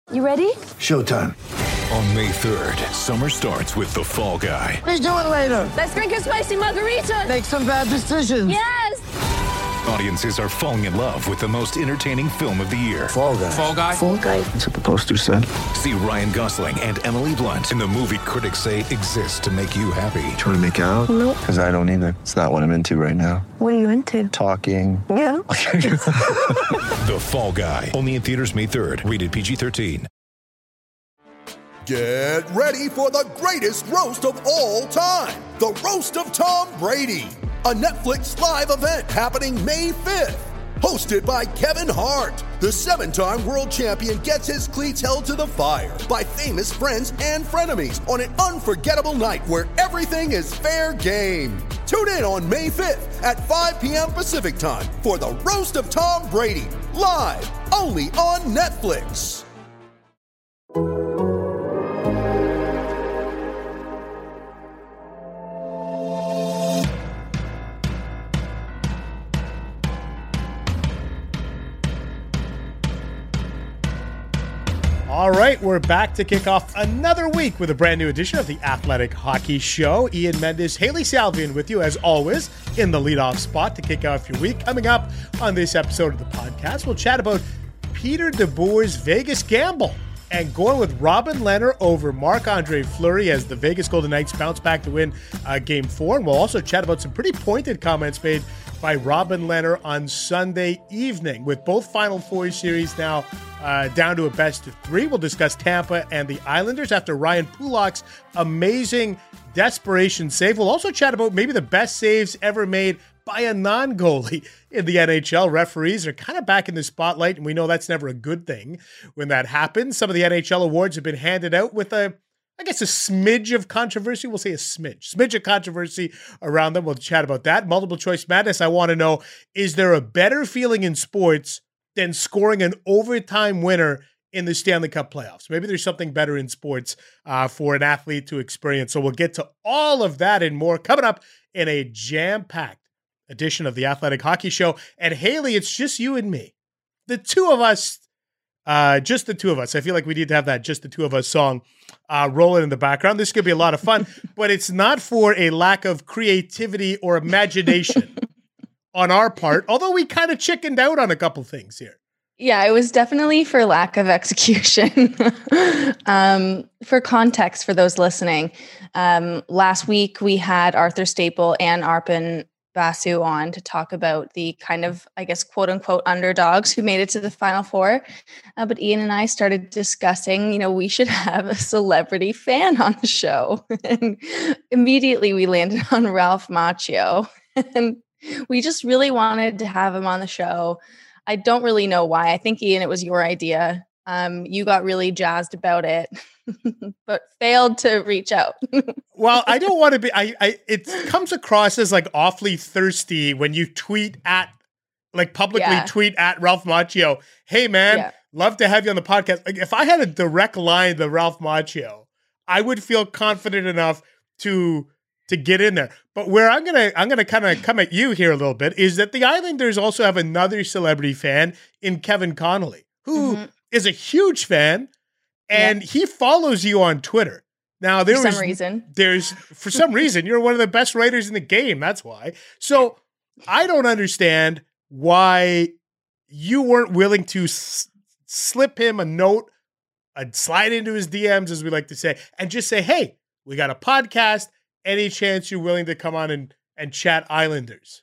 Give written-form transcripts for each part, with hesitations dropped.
You ready? Showtime. On May 3rd, summer starts with The Fall Guy. Let's do it later. Let's drink a spicy margarita. Make some bad decisions. Yes. Audiences are falling in love with the most entertaining film of the year. Fall Guy. Fall Guy? Fall guy. That's what the poster said. See Ryan Gosling and Emily Blunt in the movie critics say exists to make you happy. Trying to make it out? Nope. Because I don't either. It's not what I'm into right now. What are you into? Talking. Yeah. The Fall Guy. Only in theaters May 3rd. Rated PG-13. Get ready for the greatest roast of all time. The Roast of Tom Brady. A Netflix live event happening May 5th. Hosted by Kevin Hart. The 7-time world champion gets his cleats held to the fire by famous friends and frenemies on an unforgettable night where everything is fair game. Tune in on May 5th at 5 p.m. Pacific time for the Roast of Tom Brady. Live only on Netflix. All right, we're back to kick off another week with a brand new edition of the Athletic Hockey Show. Ian Mendes, Haley Salvian with you as always in the leadoff spot to kick off your week. Coming up on this episode of the podcast, we'll chat about Peter DeBoer's Vegas gamble and going with Robin Lehner over Marc-Andre Fleury as the Vegas Golden Knights bounce back to win Game 4. And we'll also chat about some pretty pointed comments made by Robin Lehner on Sunday evening. With both Final Four series now down to a best of 3, we'll discuss Tampa and the Islanders after Ryan Pulak's amazing desperation save. We'll also chat about maybe the best saves ever made by a non-goalie in the NHL. Referees are kind of back in the spotlight, and we know that's never a good thing when that happens. Some of the NHL awards have been handed out with a smidge of controversy. We'll say a smidge of controversy around them. We'll chat about that. Multiple choice madness. I want to know, is there a better feeling in sports than scoring an overtime winner in the Stanley Cup playoffs? Maybe there's something better in sports for an athlete to experience. So we'll get to all of that and more coming up in a jam-packed edition of the Athletic Hockey Show. And Haley, it's just you and me. The two of us, just the two of us. I feel like we need to have that just the two of us song rolling in the background. This could be a lot of fun, but it's not for a lack of creativity or imagination on our part, although we kind of chickened out on a couple things here. Yeah, it was definitely for lack of execution. For context, for those listening, last week we had Arthur Staple and Arpon Basu on to talk about the kind of, I guess, quote unquote underdogs who made it to the Final Four. But Ian and I started discussing, we should have a celebrity fan on the show. And immediately we landed on Ralph Macchio. And we just really wanted to have him on the show. I don't really know why. I think, Ian, it was your idea. You got really jazzed about it, but failed to reach out. Well, I don't want to be, it comes across as like awfully thirsty when you tweet at, like publicly tweet at Ralph Macchio, hey man, love to have you on the podcast. Like if I had a direct line to Ralph Macchio, I would feel confident enough to get in there. But where I'm gonna kind of come at you here a little bit is that the Islanders also have another celebrity fan in Kevin Connolly, who is a huge fan, and he follows you on Twitter. Now, for some reason, you're one of the best writers in the game. That's why. So I don't understand why you weren't willing to slip him a note, slide into his DMs, as we like to say, and just say, hey, we got a podcast. Any chance you're willing to come on and chat Islanders?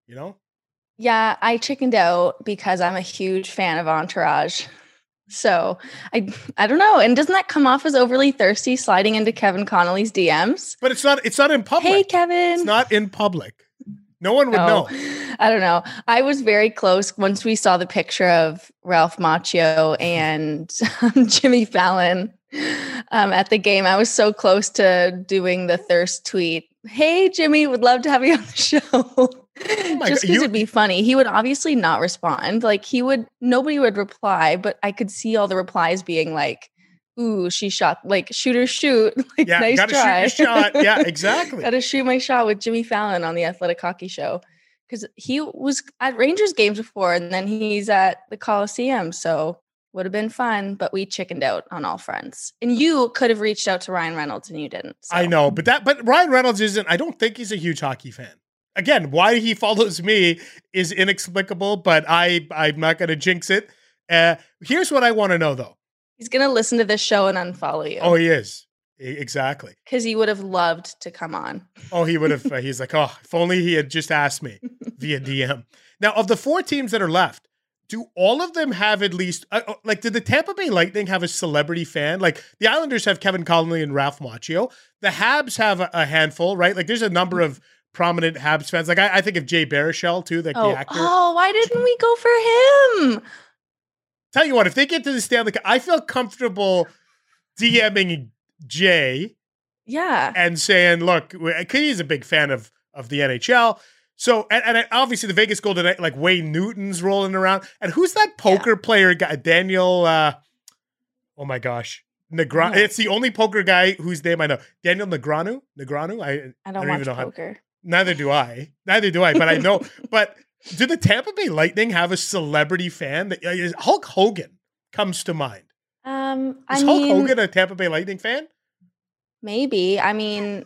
Yeah, I chickened out because I'm a huge fan of Entourage. So I don't know. And doesn't that come off as overly thirsty, sliding into Kevin Connolly's DMs? But it's not in public. Hey, Kevin. It's not in public. No one would know. I don't know. I was very close once we saw the picture of Ralph Macchio and Jimmy Fallon at the game. I was so close to doing the thirst tweet. Hey, Jimmy, would love to have you on the show. Just because it'd be funny. He would obviously not respond. Like nobody would reply, but I could see all the replies being like, ooh, she shot, like shooter shoot. Like, yeah, nice gotta try. shoot your shot. Yeah, exactly. Gotta shoot my shot with Jimmy Fallon on the Athletic Hockey Show. Because he was at Rangers games before, and then he's at the Coliseum. So Would have been fun, but we chickened out on all fronts. And you could have reached out to Ryan Reynolds and you didn't. So. I know, but Ryan Reynolds I don't think he's a huge hockey fan. Again, why he follows me is inexplicable, but I'm not going to jinx it. Here's what I want to know, though. He's going to listen to this show and unfollow you. Oh, he is. Exactly. Because he would have loved to come on. Oh, he would have. He's like, oh, if only he had just asked me via DM. Now, of the 4 teams that are left, do all of them have at least, did the Tampa Bay Lightning have a celebrity fan? Like, the Islanders have Kevin Connolly and Ralph Macchio. The Habs have a handful, right? Like, there's a number of prominent Habs fans. Like, I think of Jay Baruchel, too, the actor. Oh, why didn't we go for him? Tell you what, if they get to the Stanley Cup, I feel comfortable DMing Jay. Yeah. And saying, look, he's a big fan of the NHL. So, and obviously the Vegas Golden Knights, like Wayne Newton's rolling around. And who's that poker player guy? Daniel, oh my gosh. Negreanu. It's the only poker guy whose name I know. Daniel Negreanu? I don't watch even know poker. Neither do I, but I know. But do the Tampa Bay Lightning have a celebrity fan? Hulk Hogan comes to mind. Is Hulk Hogan a Tampa Bay Lightning fan? Maybe. I mean,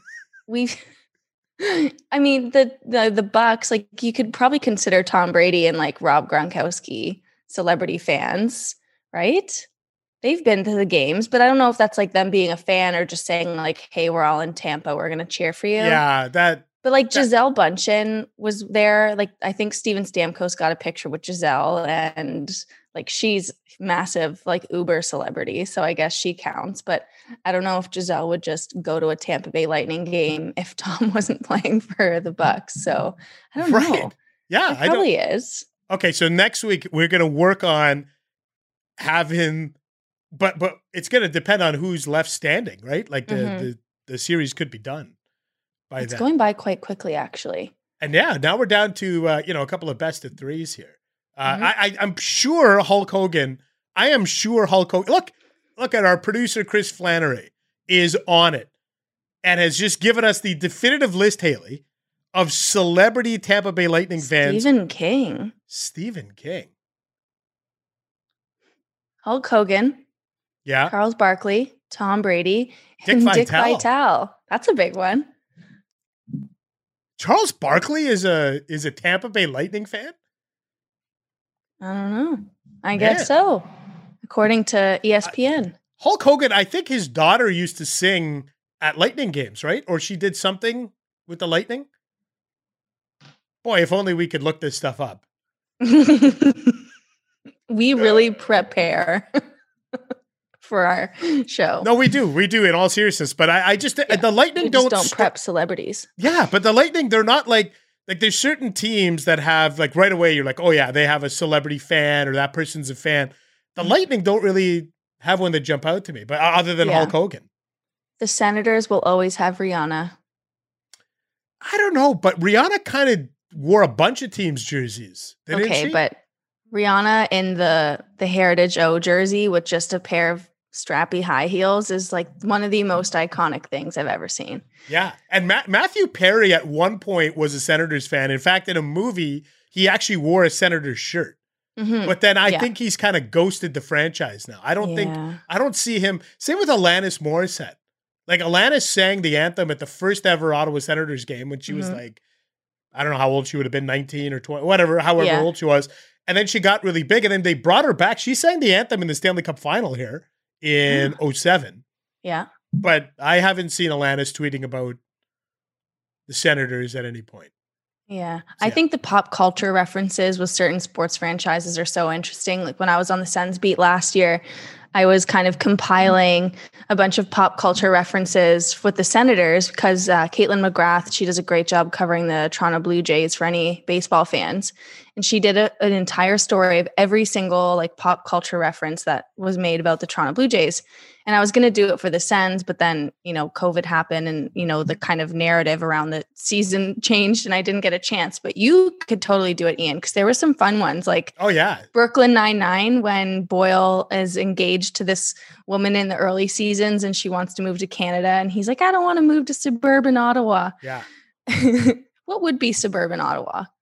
the Bucks, like, you could probably consider Tom Brady and like Rob Gronkowski celebrity fans, right? They've been to the games, but I don't know if that's like them being a fan or just saying like, hey, we're all in Tampa, we're going to cheer for you. Yeah, But like Gisele Bündchen was there. Like, I think Steven Stamkos got a picture with Gisele, and like, she's massive, like, Uber celebrity. So I guess she counts. But I don't know if Gisele would just go to a Tampa Bay Lightning game if Tom wasn't playing for the Bucks. So I don't know. Yeah, it probably is. Okay, so next week we're going to work on having, but it's going to depend on who's left standing, right? Like the series could be done. It's going by quite quickly, actually. And yeah, now we're down to a couple of best of threes here. I'm sure Hulk Hogan. Look at our producer Chris Flannery is on it and has just given us the definitive list, Haley, of celebrity Tampa Bay Lightning fans. Stephen King, Hulk Hogan, yeah, Charles Barkley, Tom Brady, and Dick Vitale. That's a big one. Charles Barkley is a Tampa Bay Lightning fan? I don't know. I guess so, according to ESPN. Hulk Hogan, I think his daughter used to sing at Lightning games, right? Or she did something with the Lightning. Boy, if only we could look this stuff up. We really prepare for our show. No, we do. We do in all seriousness. But I just, the Lightning don't prep celebrities. Yeah, but the Lightning, they're not like there's certain teams that have like right away, you're like, oh yeah, they have a celebrity fan or that person's a fan. The Lightning don't really have one that jump out to me, but other than Hulk Hogan. The Senators will always have Rihanna. I don't know, but Rihanna kind of wore a bunch of teams' jerseys. Okay, but Rihanna in the Heritage O jersey with just a pair of strappy high heels is like one of the most iconic things I've ever seen. Yeah. And Matthew Perry at one point was a Senators fan. In fact, in a movie, he actually wore a Senators shirt. Mm-hmm. But then I think he's kind of ghosted the franchise now. I don't see him. Same with Alanis Morissette. Like, Alanis sang the anthem at the first ever Ottawa Senators game when she was like, I don't know how old she would have been, 19 or 20, however old she was. And then she got really big, and then they brought her back. She sang the anthem in the Stanley Cup final here in 2007. Yeah. But I haven't seen Alanis tweeting about the Senators at any point. Yeah. I think the pop culture references with certain sports franchises are so interesting. Like, when I was on the Sens beat last year, I was kind of compiling a bunch of pop culture references with the Senators because Caitlin McGrath, she does a great job covering the Toronto Blue Jays for any baseball fans. And she did an entire story of every single like pop culture reference that was made about the Toronto Blue Jays. And I was going to do it for the Sens, but then, COVID happened and, the kind of narrative around the season changed and I didn't get a chance. But you could totally do it, Ian, because there were some fun ones like Brooklyn Nine-Nine when Boyle is engaged to this woman in the early seasons and she wants to move to Canada. And he's like, I don't want to move to suburban Ottawa. Yeah. What would be suburban Ottawa?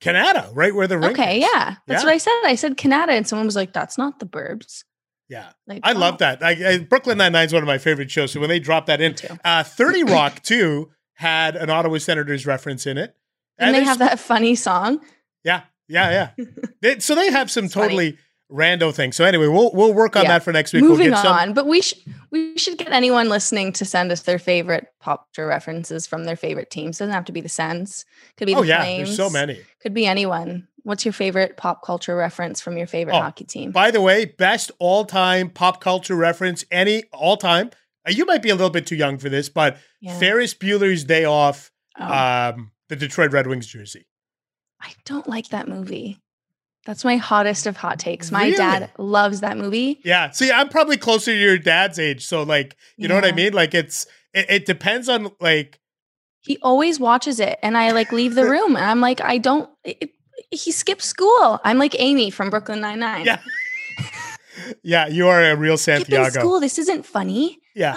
Canada, right where the rink Okay, is. yeah. That's what I said. I said Canada, and someone was like, that's not the Burbs. Yeah. Like, I love that. Brooklyn Nine-Nine is one of my favorite shows. So when they dropped that in, 30 Rock, too, had an Ottawa Senators reference in it. And they have that funny song. Yeah. So they have some totally rando things. So anyway, we'll work on that for next week. Moving on, but we should get anyone listening to send us their favorite pop culture references from their favorite teams. Doesn't have to be the Sens. Could be the Flames. There's so many. Could be anyone. What's your favorite pop culture reference from your favorite hockey team? By the way, best all-time pop culture reference, any all-time. You might be a little bit too young for this, but Ferris Bueller's Day Off, the Detroit Red Wings jersey. I don't like that movie. That's my hottest of hot takes. My dad loves that movie. Yeah. See, I'm probably closer to your dad's age. So like, you know what I mean? Like it depends on like. He always watches it and I like leave the room and I'm like, he skipped school. I'm like Amy from Brooklyn Nine-Nine. Yeah. Yeah. You are a real Santiago. Skipping school. This isn't funny. Yeah.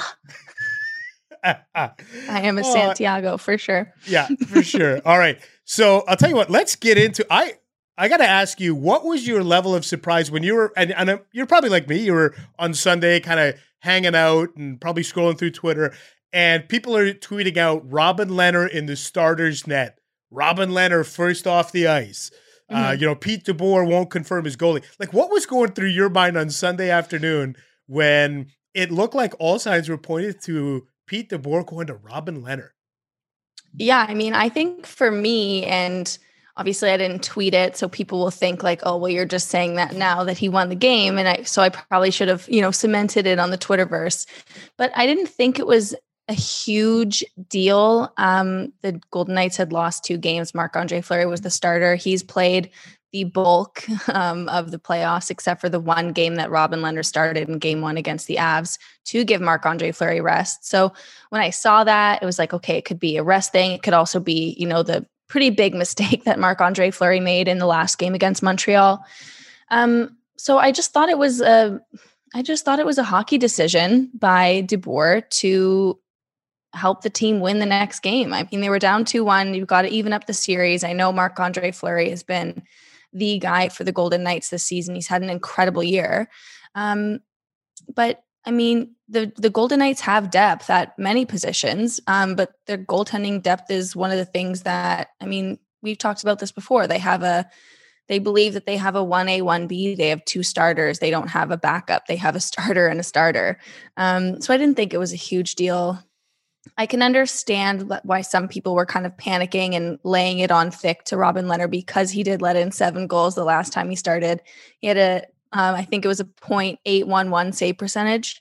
I am a Santiago for sure. Yeah, for sure. All right. So I'll tell you what, let's get into, I got to ask you, what was your level of surprise when you were, and you're probably like me, you were on Sunday kind of hanging out and probably scrolling through Twitter, and people are tweeting out Robin Lehner in the starter's net. Robin Lehner first off the ice. Pete DeBoer won't confirm his goalie. Like, what was going through your mind on Sunday afternoon when it looked like all signs were pointed to Pete DeBoer going to Robin Lehner? Yeah, I mean, I think for me, and obviously I didn't tweet it, so people will think like, oh, well, you're just saying that now that he won the game. And I probably should have, cemented it on the Twitterverse. But I didn't think it was a huge deal. The Golden Knights had lost 2 games. Marc-Andre Fleury was the starter. He's played the bulk of the playoffs, except for the one game that Robin Lehner started in game 1 against the Avs to give Marc-Andre Fleury rest. So when I saw that, it was like, okay, it could be a rest thing. It could also be, the pretty big mistake that Marc-Andre Fleury made in the last game against Montreal. So I just thought it was a hockey decision by DeBoer to help the team win the next game. I mean, they were down 2-1. You've got to even up the series. I know Marc-Andre Fleury has been the guy for the Golden Knights this season. He's had an incredible year. But I mean, the Golden Knights have depth at many positions, but their goaltending depth is one of the things that, I mean, we've talked about this before. They believe that they have a 1A, 1B. They have 2 starters. They don't have a backup. They have a starter and a starter. So I didn't think it was a huge deal. I can understand why some people were kind of panicking and laying it on thick to Robin Lehner because he did let in 7 goals the last time he started. He had I think it was a .811 save percentage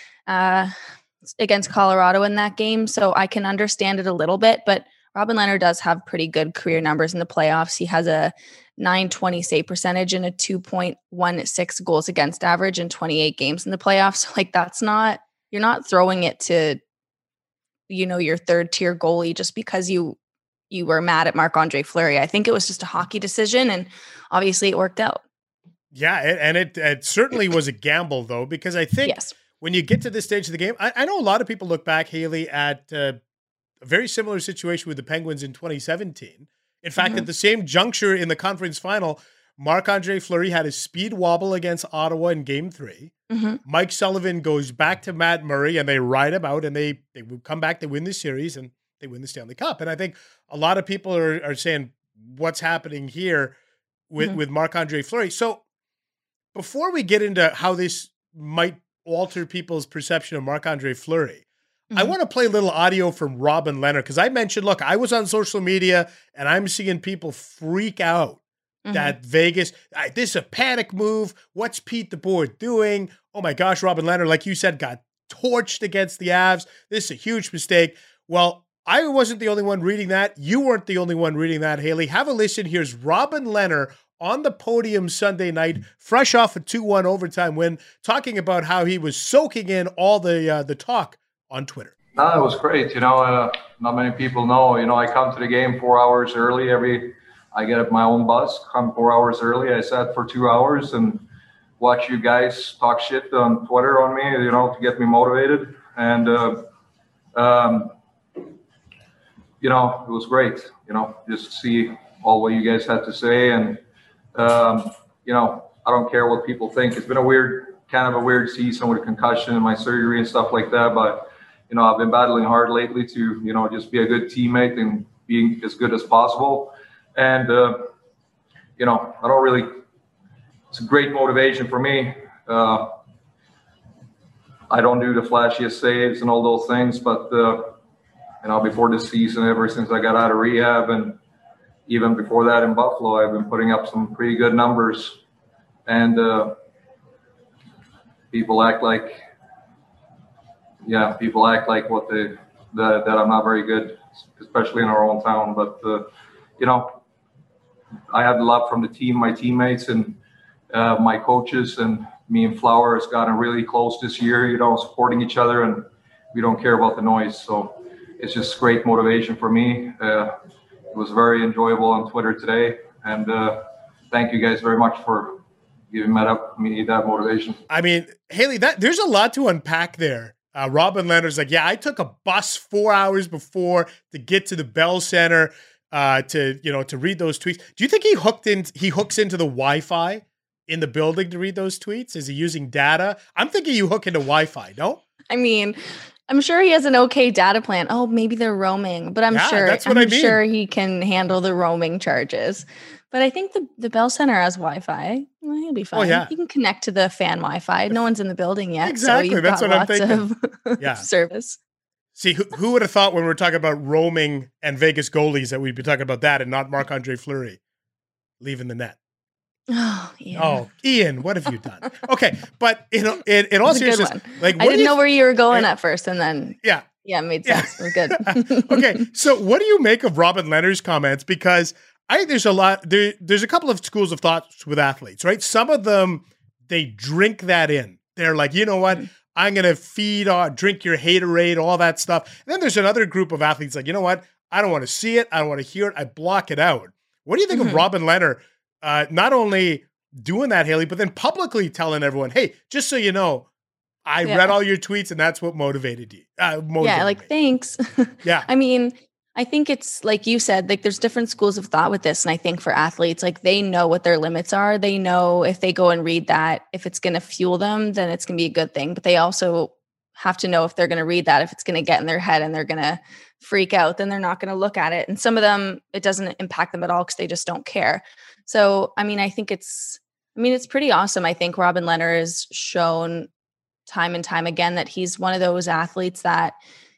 against Colorado in that game. So I can understand it a little bit, but Robin Lehner does have pretty good career numbers in the playoffs. He has a .920 save percentage and a 2.16 goals against average in 28 games in the playoffs. So like you're not throwing it to your third tier goalie just because you were mad at Marc-Andre Fleury. I think it was just a hockey decision and obviously it worked out. Yeah. And it certainly was a gamble though, because I think when you get to this stage of the game, I know a lot of people look back, Haley, at a very similar situation with the Penguins in 2017. In fact, at the same juncture in the conference final, Marc-Andre Fleury had a speed wobble against Ottawa in game 3. Mike Sullivan goes back to Matt Murray and they ride him out and they come back, they win the series and they win the Stanley Cup. And I think a lot of people are saying, what's happening here with Marc-Andre Fleury? So before we get into how this might alter people's perception of Marc-Andre Fleury, I want to play a little audio from Robin Lehner because I mentioned, look, I was on social media and I'm seeing people freak out that Vegas, this is a panic move. What's Pete DeBoer doing? Oh my gosh, Robin Lehner, like you said, got torched against the Avs. This is a huge mistake. Well, I wasn't the only one reading that. You weren't the only one reading that, Haley. Have a listen. Here's Robin Lehner on the podium Sunday night, fresh off a 2-1 overtime win, talking about how he was soaking in all the talk on Twitter. No, it was great. Not many people know. I come to the game 4 hours early. I get up my own bus, come 4 hours early. I sat for 2 hours and watch you guys talk shit on Twitter on me, to get me motivated. And, it was great, just to see all what you guys had to say. And, you know, I don't care what people think. It's been kind of a weird season with concussion and my surgery and stuff like that. But, you know, I've been battling hard lately to, you know, just be a good teammate and being as good as possible. And, you know, it's a great motivation for me. I don't do the flashiest saves and all those things, but, you know, before this season, ever since I got out of rehab and even before that in Buffalo, I've been putting up some pretty good numbers. And people act like that I'm not very good, especially in our own town. But, you know, I have love from the team, my teammates, and my coaches, and me and Flower has gotten really close this year, you know, supporting each other, and we don't care about the noise. So it's just great motivation for me. It was very enjoyable on Twitter today. And thank you guys very much for giving me that motivation. I mean, Haley, there's a lot to unpack there. Robin Lehner's like, yeah, I took a bus 4 hours before to get to the Bell Center to read those tweets. Do you think he hooks into the Wi-Fi in the building to read those tweets? Is he using data? I'm thinking you hook into Wi-Fi, no? I mean, I'm sure he has an okay data plan. Oh, maybe they're roaming, but I'm sure he can handle the roaming charges. But I think the Bell Center has Wi-Fi. Well, he'll be fine. Oh, yeah. You can connect to the fan Wi-Fi. No one's in the building yet. Exactly. So that's what I'm thinking. Yeah. Service. See, who would have thought when we were talking about roaming and Vegas goalies that we'd be talking about that and not Marc-Andre Fleury leaving the net? Oh, yeah. Oh, Ian, what have you done? Okay, but in all seriousness, like, I didn't know where you were going at first, and then yeah, it made sense. It was good. Okay, so what do you make of Robin Lehner's comments? Because I think there's a lot. There's a couple of schools of thoughts with athletes, right? Some of them, they drink that in. They're like, you know what? I'm going to drink your haterade, all that stuff. And then there's another group of athletes like, you know what? I don't want to see it. I don't want to hear it. I block it out. What do you think of Robin Lehner? Not only doing that, Haley, but then publicly telling everyone, hey, just so you know, I read all your tweets and that's what motivated you. Thanks. Yeah. I mean, I think it's like you said, like there's different schools of thought with this. And I think for athletes, like they know what their limits are. They know if they go and read that, if it's going to fuel them, then it's going to be a good thing. But they also have to know if they're going to read that, if it's going to get in their head and they're going to freak out, then they're not going to look at it. And some of them, it doesn't impact them at all because they just don't care. So, I mean, it's pretty awesome. I think Robin Lehner has shown time and time again that he's one of those athletes that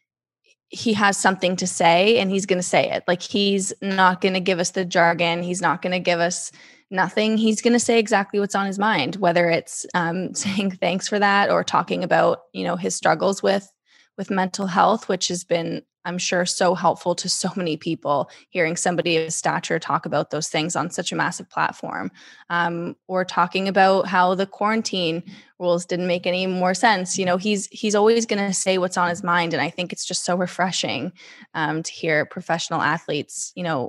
he has something to say and he's going to say it. Like he's not going to give us the jargon. He's not going to give us nothing. He's going to say exactly what's on his mind, whether it's saying thanks for that or talking about, his struggles with mental health, which has been, I'm sure, so helpful to so many people, hearing somebody of his stature talk about those things on such a massive platform, or talking about how the quarantine rules didn't make any more sense. He's always going to say what's on his mind. And I think it's just so refreshing to hear professional athletes,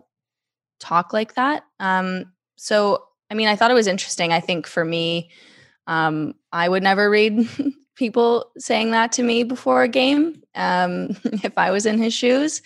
talk like that. So, I mean, I thought it was interesting. I think for me, I would never read people saying that to me before a game, if I was in his shoes.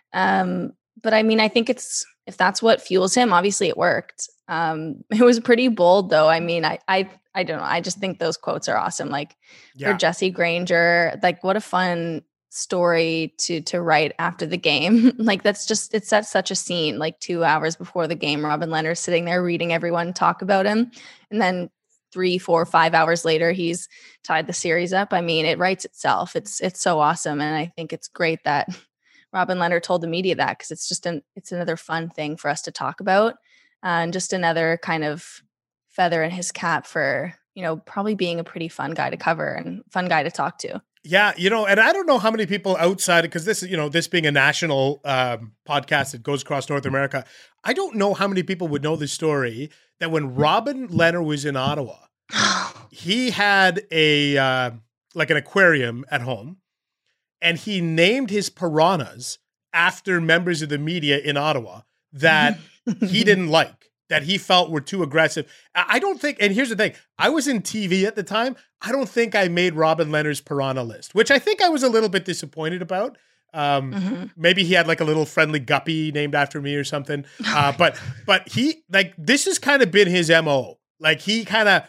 But I mean, I think if that's what fuels him, obviously it worked. It was pretty bold though. I mean, I don't know. I just think those quotes are awesome. Like for Jesse Granger, like what a fun story to write after the game. Like it sets such a scene, like 2 hours before the game, Robin Lehner sitting there reading everyone talk about him. And then 3, 4, 5 hours later, he's tied the series up. I mean, it writes itself. It's so awesome. And I think it's great that Robin Lehner told the media that, because it's another fun thing for us to talk about, and just another kind of feather in his cap for, probably being a pretty fun guy to cover and fun guy to talk to. Yeah. And I don't know how many people outside, because this is, this being a national podcast that goes across North America, I don't know how many people would know the story that when Robin Lehner was in Ottawa, he had an aquarium at home, and he named his piranhas after members of the media in Ottawa that he didn't like, that he felt were too aggressive. I don't think, and here's the thing, I was in TV at the time. I don't think I made Robin Lehner's piranha list, which I think I was a little bit disappointed about. Maybe he had like a little friendly guppy named after me or something. But he like this has kind of been his MO. Like he kind of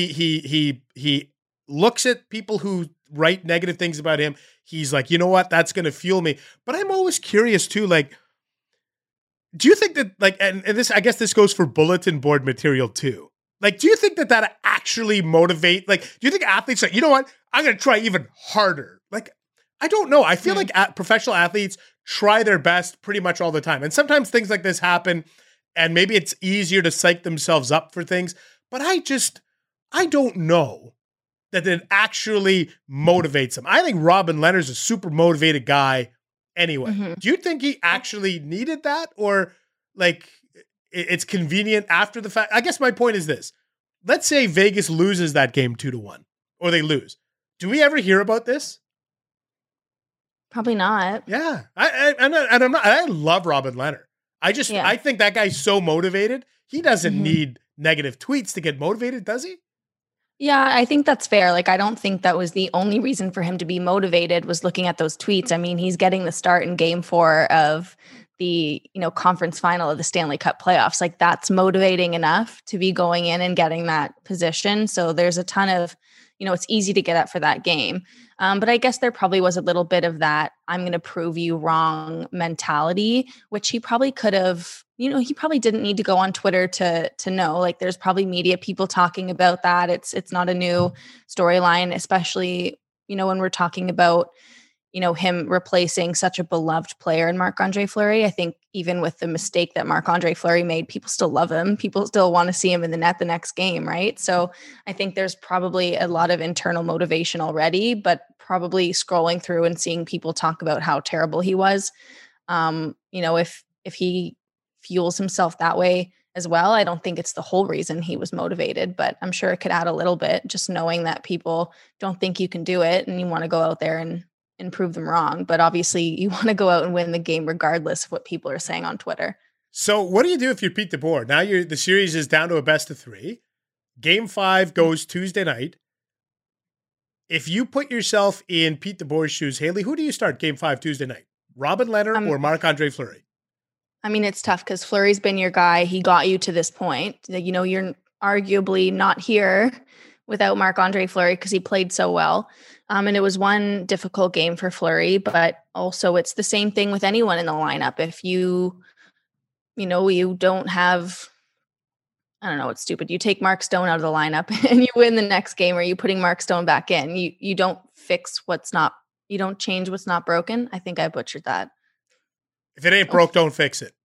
he looks at people who write negative things about him. He's like, you know what? That's going to fuel me. But I'm always curious too. Like, do you think that like, and this, I guess this goes for bulletin board material too. Like, do you think that actually motivate? Like, do you think athletes are, you know what? I'm going to try even harder. Like, I don't know. I feel like professional athletes try their best pretty much all the time. And sometimes things like this happen and maybe it's easier to psych themselves up for things. But I don't know that it actually motivates them. I think Robin Lehner's a super motivated guy anyway. Do you think he actually needed that? Or like it's convenient after the fact? I guess my point is this. Let's say Vegas loses that game 2-1 or they lose. Do we ever hear about this? Probably not. Yeah. I love Robin Lehner. I think that guy's so motivated. He doesn't need negative tweets to get motivated, does he? Yeah, I think that's fair. Like, I don't think that was the only reason for him to be motivated was looking at those tweets. I mean, he's getting the start in game 4 of the, conference final of the Stanley Cup playoffs. Like, that's motivating enough to be going in and getting that position. So there's a ton of, it's easy to get up for that game. But I guess there probably was a little bit of that I'm going to prove you wrong mentality, which he probably could have, he probably didn't need to go on Twitter to know. Like, there's probably media people talking about that. It's not a new storyline, especially, when we're talking about, him replacing such a beloved player in Marc-Andre Fleury. I think even with the mistake that Marc-Andre Fleury made, people still love him. People still want to see him in the net the next game, right? So I think there's probably a lot of internal motivation already, but probably scrolling through and seeing people talk about how terrible he was. If he fuels himself that way as well, I don't think it's the whole reason he was motivated, but I'm sure it could add a little bit, just knowing that people don't think you can do it and you want to go out there and prove them wrong. But obviously you want to go out and win the game regardless of what people are saying on Twitter. So what do you do if you're Pete DeBoer? Now the series is down to a best of 3. Game 5 goes Tuesday night. If you put yourself in Pete DeBoer's shoes, Haley, who do you start Game 5 Tuesday night? Robin Lehner or Marc-Andre Fleury? I mean, it's tough because Fleury's been your guy. He got you to this point. You're arguably not here without Marc-Andre Fleury because he played so well. And it was one difficult game for Fleury, but also it's the same thing with anyone in the lineup. If you don't have, I don't know, it's stupid. You take Mark Stone out of the lineup and you win the next game, or you putting Mark Stone back in. You don't you don't change what's not broken. I think I butchered that. If it ain't broke, don't fix it.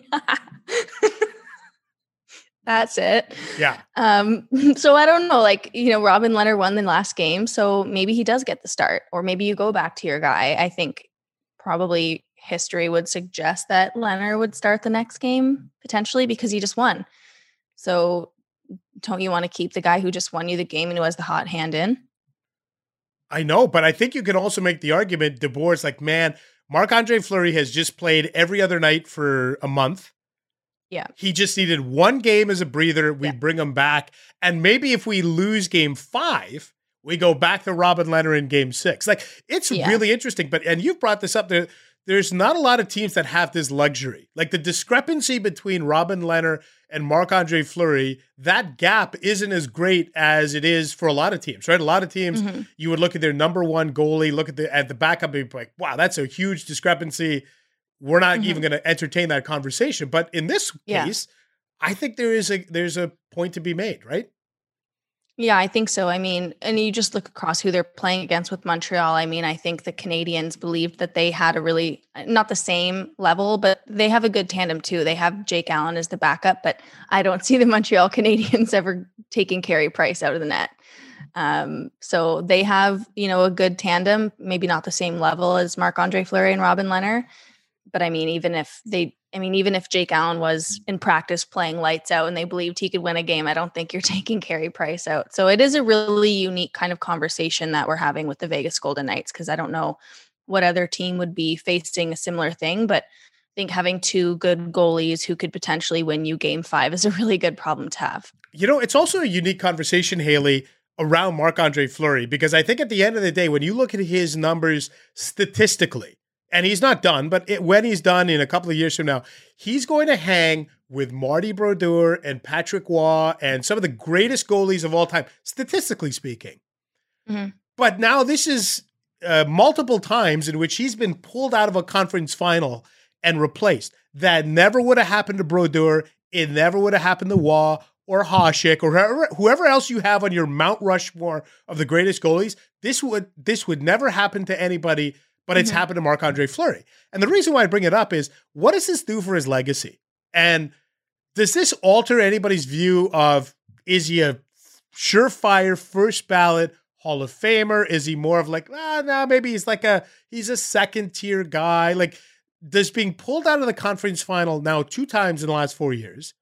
That's it. Yeah. So I don't know, Robin Lehner won the last game, so maybe he does get the start, or maybe you go back to your guy. I think probably history would suggest that Lehner would start the next game potentially because he just won. So don't you want to keep the guy who just won you the game and who has the hot hand in? I know, but I think you can also make the argument DeBoer's like, man, Marc-Andre Fleury has just played every other night for a month. Yeah. He just needed one game as a breather. We bring him back. And maybe if we lose game 5, we go back to Robin Lehner in game 6. Like, it's really interesting. And you've brought this up there. There's not a lot of teams that have this luxury. Like, the discrepancy between Robin Lehner and Marc-Andre Fleury, that gap isn't as great as it is for a lot of teams, right? A lot of teams, you would look at their number one goalie, look at the backup and be like, wow, that's a huge discrepancy. We're not even going to entertain that conversation. But in this case, I think there's a point to be made, right? Yeah, I think so. I mean, and you just look across who they're playing against with Montreal. I mean, I think the Canadiens believed that they had a really, not the same level, but they have a good tandem too. They have Jake Allen as the backup, but I don't see the Montreal Canadiens ever taking Carey Price out of the net. So they have, a good tandem, maybe not the same level as Marc-Andre Fleury and Robin Lehner. But I mean, even if Jake Allen was in practice playing lights out and they believed he could win a game, I don't think you're taking Carey Price out. So it is a really unique kind of conversation that we're having with the Vegas Golden Knights, because I don't know what other team would be facing a similar thing. But I think having 2 good goalies who could potentially win you game 5 is a really good problem to have. It's also a unique conversation, Haley, around Marc-Andre Fleury, because I think at the end of the day, when you look at his numbers statistically, and he's not done, but when he's done in a couple of years from now, he's going to hang with Marty Brodeur and Patrick Waugh and some of the greatest goalies of all time, statistically speaking. Mm-hmm. But now this is multiple times in which he's been pulled out of a conference final and replaced. That never would have happened to Brodeur. It never would have happened to Waugh or Hasek or whoever else you have on your Mount Rushmore of the greatest goalies. This would never happen to anybody, but it's happened to Marc-Andre Fleury. And the reason why I bring it up is, what does this do for his legacy? And does this alter anybody's view of, is he a surefire first ballot Hall of Famer? Is he more of like, no, maybe he's a second tier guy? Like, does being pulled out of the conference final now 2 times in the last 4 years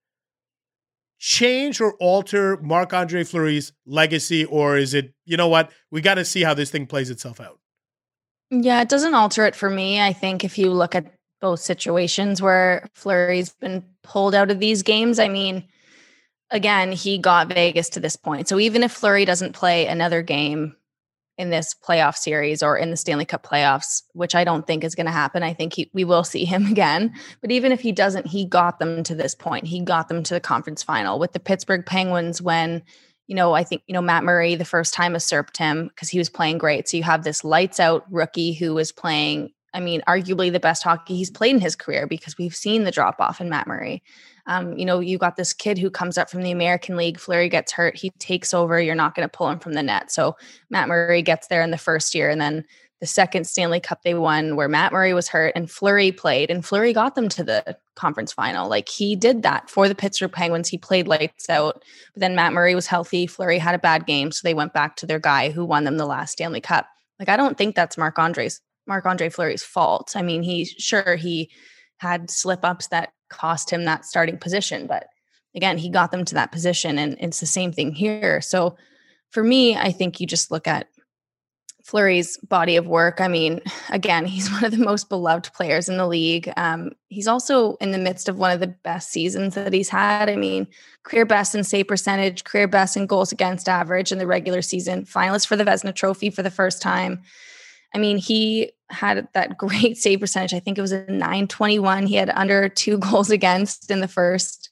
change or alter Marc-Andre Fleury's legacy? Or is it, you know what, we got to see how this thing plays itself out? Yeah, it doesn't alter it for me. I think if you look at both situations where Fleury's been pulled out of these games, I mean, again, he got Vegas to this point. So even if Fleury doesn't play another game in this playoff series or in the Stanley Cup playoffs, which I don't think is going to happen, I think we will see him again. But even if he doesn't, he got them to this point. He got them to the conference final with the Pittsburgh Penguins when, I think, Matt Murray the first time usurped him because he was playing great. So you have this lights out rookie who was playing, arguably the best hockey he's played in his career, because we've seen the drop off in Matt Murray. You got this kid who comes up from the American League. Fleury gets hurt. He takes over. You're not going to pull him from the net. So Matt Murray gets there in the first year. And then the second Stanley Cup they won, where Matt Murray was hurt and Fleury played, and Fleury got them to the conference final. Like, he did that for the Pittsburgh Penguins. He played lights out, but then Matt Murray was healthy. Fleury had a bad game. So they went back to their guy who won them the last Stanley Cup. Like, I don't think that's Marc-Andre Fleury's fault. I mean, he had slip ups that cost him that starting position, but again, he got them to that position, and it's the same thing here. So for me, I think you just look at Fleury's body of work. I mean, again, he's one of the most beloved players in the league. He's also in the midst of one of the best seasons that he's had. I mean, career best in save percentage, career best in goals against average in the regular season, finalist for the Vezina Trophy for the first time. I mean, he had that great save percentage. I think it was a .921. He had under 2 goals against in the first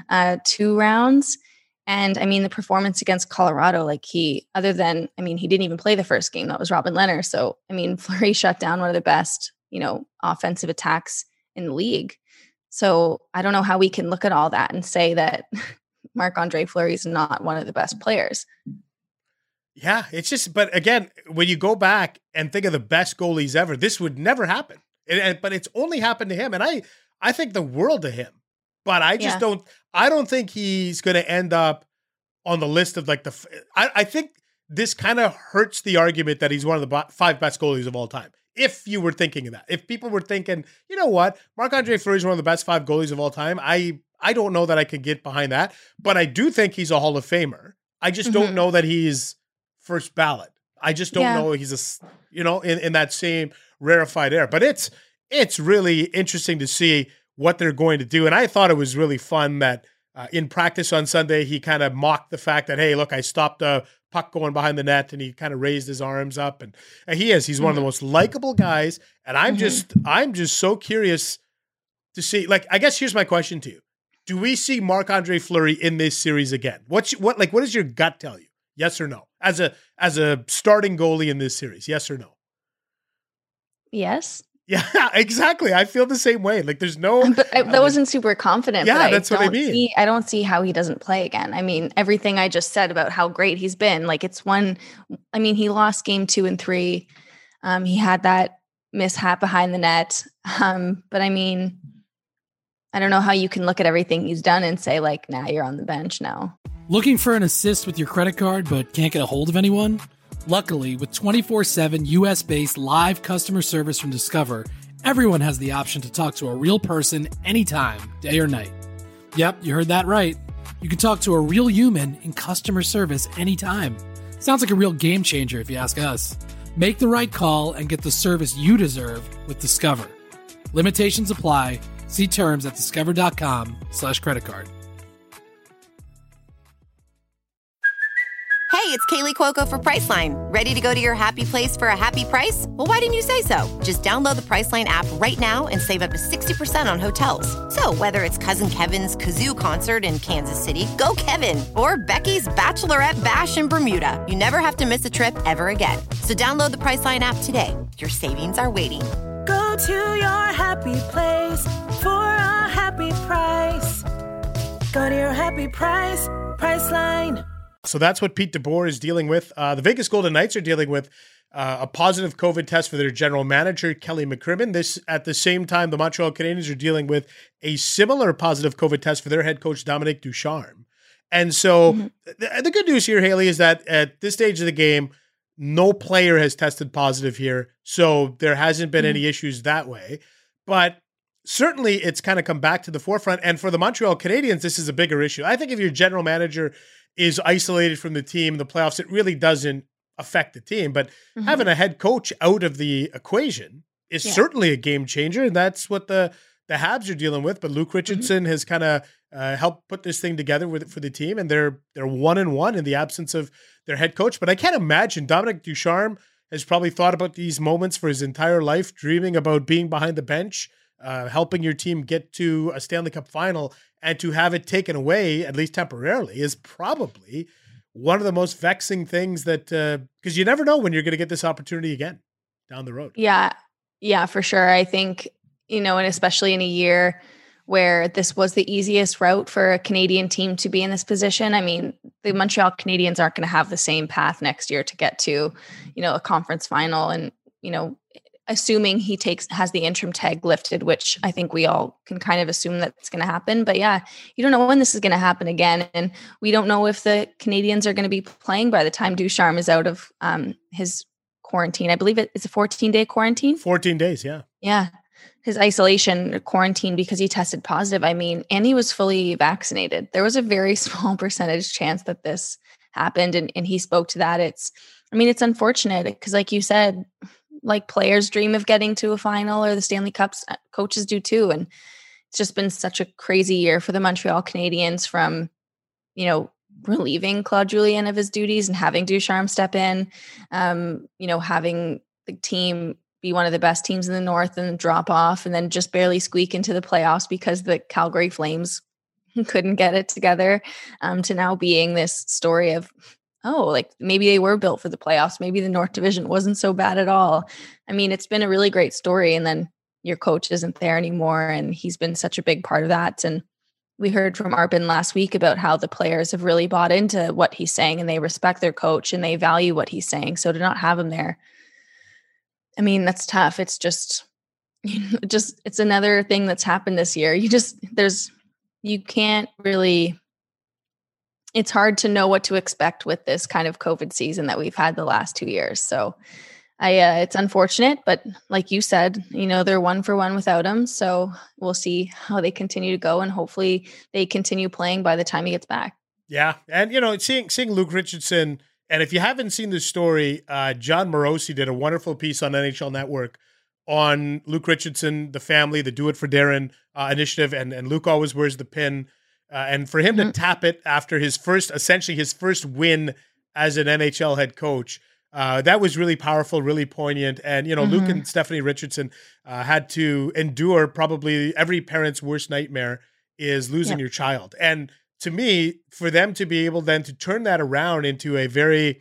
2 rounds. And I mean, the performance against Colorado, he didn't even play the first game. That was Robin Lehner. So, I mean, Fleury shut down one of the best, offensive attacks in the league. So I don't know how we can look at all that and say that Marc-Andre Fleury is not one of the best players. Yeah, it's just, but again, when you go back and think of the best goalies ever, this would never happen. But it's only happened to him. And I think the world of him. But I just I don't think he's going to end up on the list of I think this kind of hurts the argument that he's one of the 5 best goalies of all time. If you were thinking of that, if people were thinking, you know what, Marc-Andre Fleury is one of the best 5 goalies of all time, I don't know that I could get behind that, but I do think he's a Hall of Famer. I just don't know that he's first ballot. I just don't know he's in that same rarefied air. But it's really interesting to see what they're going to do. And I thought it was really fun that in practice on Sunday, he kind of mocked the fact that, hey, look, I stopped a puck going behind the net, and he kind of raised his arms up. And he's one of the most likable guys. And I'm just so curious to see, I guess here's my question to you. Do we see Marc-Andre Fleury in this series again? What does your gut tell you? Yes or no? As a starting goalie in this series, yes or no? Yes. Yeah, exactly. I feel the same way. There's no... But that wasn't super confident. Yeah, but that's what I mean. I don't see how he doesn't play again. I mean, everything I just said about how great he's been, he lost game 2 and 3. He had that mishap behind the net. But I mean, I don't know how you can look at everything he's done and say, nah, you're on the bench now. Looking for an assist with your credit card but can't get a hold of anyone? Luckily, with 24/7 US-based live customer service from Discover, everyone has the option to talk to a real person anytime, day or night. Yep, you heard that right. You can talk to a real human in customer service anytime. Sounds like a real game changer if you ask us. Make the right call and get the service you deserve with Discover. Limitations apply. See terms at discover.com/creditcard. Hey, it's Kaylee Cuoco for Priceline. Ready to go to your happy place for a happy price? Well, why didn't you say so? Just download the Priceline app right now and save up to 60% on hotels. So whether it's Cousin Kevin's Kazoo Concert in Kansas City, go Kevin, or Becky's Bachelorette Bash in Bermuda, you never have to miss a trip ever again. So download the Priceline app today. Your savings are waiting. Go to your happy place for a happy price. Go to your happy price, Priceline. So that's what Pete DeBoer is dealing with. The Vegas Golden Knights are dealing with a positive COVID test for their general manager, Kelly McCrimmon. This, at the same time, the Montreal Canadiens are dealing with a similar positive COVID test for their head coach, Dominique Ducharme. And so the good news here, Haley, is that at this stage of the game, no player has tested positive here. So there hasn't been any issues that way. But certainly it's kind of come back to the forefront. And for the Montreal Canadiens, this is a bigger issue. I think if your general manager is isolated from the team in the playoffs, it really doesn't affect the team. But having a head coach out of the equation is certainly a game changer. And that's what the Habs are dealing with. But Luke Richardson has kind of helped put this thing together for the team. And they're 1-1 in the absence of their head coach. But I can't imagine Dominique Ducharme has probably thought about these moments for his entire life, dreaming about being behind the bench, helping your team get to a Stanley Cup final, and to have it taken away, at least temporarily, is probably one of the most vexing things that, because you never know when you're going to get this opportunity again down the road. Yeah, for sure. I think, and especially in a year where this was the easiest route for a Canadian team to be in this position. I mean, the Montreal Canadiens aren't going to have the same path next year to get to, a conference final. And, assuming he has the interim tag lifted, which I think we all can kind of assume that's going to happen. But yeah, you don't know when this is going to happen again. And we don't know if the Canadiens are going to be playing by the time Ducharme is out of his quarantine. I believe it's a 14-day quarantine. 14 days, yeah. Yeah. His isolation quarantine because he tested positive. I mean, and he was fully vaccinated. There was a very small percentage chance that this happened. And he spoke to that. It's unfortunate because like you said, like players dream of getting to a final or the Stanley Cups, coaches do too. And it's just been such a crazy year for the Montreal Canadiens from, relieving Claude Julien of his duties and having Ducharme step in, having the team be one of the best teams in the North and drop off and then just barely squeak into the playoffs because the Calgary Flames couldn't get it together, to now being this story of, maybe they were built for the playoffs. Maybe the North Division wasn't so bad at all. I mean, it's been a really great story. And then your coach isn't there anymore. And he's been such a big part of that. And we heard from Arpin last week about how the players have really bought into what he's saying and they respect their coach and they value what he's saying. So to not have him there, I mean, that's tough. It's just it's another thing that's happened this year. You can't really, it's hard to know what to expect with this kind of COVID season that we've had the last 2 years. So it's unfortunate, but like you said, they're 1-for-1 without him. So we'll see how they continue to go and hopefully they continue playing by the time he gets back. Yeah. And, seeing Luke Richardson, and if you haven't seen the story, John Morosi did a wonderful piece on NHL Network on Luke Richardson, the family, the Do It for Darren initiative. And Luke always wears the pin. And for him to tap it after his first win as an NHL head coach, that was really powerful, really poignant. And, Luke and Stephanie Richardson had to endure probably every parent's worst nightmare is losing your child. And to me, for them to be able then to turn that around into a very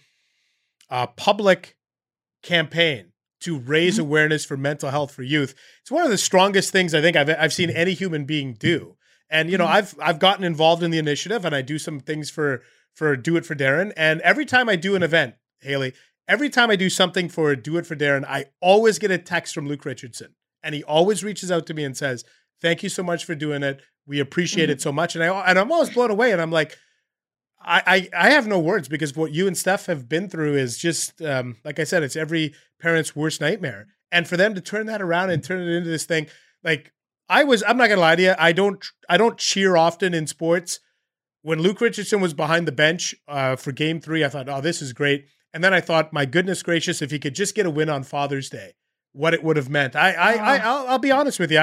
public campaign to raise awareness for mental health for youth, it's one of the strongest things I think I've seen any human being do. And, I've gotten involved in the initiative and I do some things for Do It for Darren. And every time I do an event, Haley, every time I do something for Do It for Darren, I always get a text from Luke Richardson. And he always reaches out to me and says, thank you so much for doing it. We appreciate it so much. And I'm always blown away. And I'm like, I have no words because what you and Steph have been through is just, like I said, it's every parent's worst nightmare. And for them to turn that around and turn it into this thing, like I'm not gonna lie to you, I don't cheer often in sports. When Luke Richardson was behind the bench for Game 3, I thought, oh, this is great. And then I thought, my goodness gracious, if he could just get a win on Father's Day, what it would have meant. I'll be honest with you.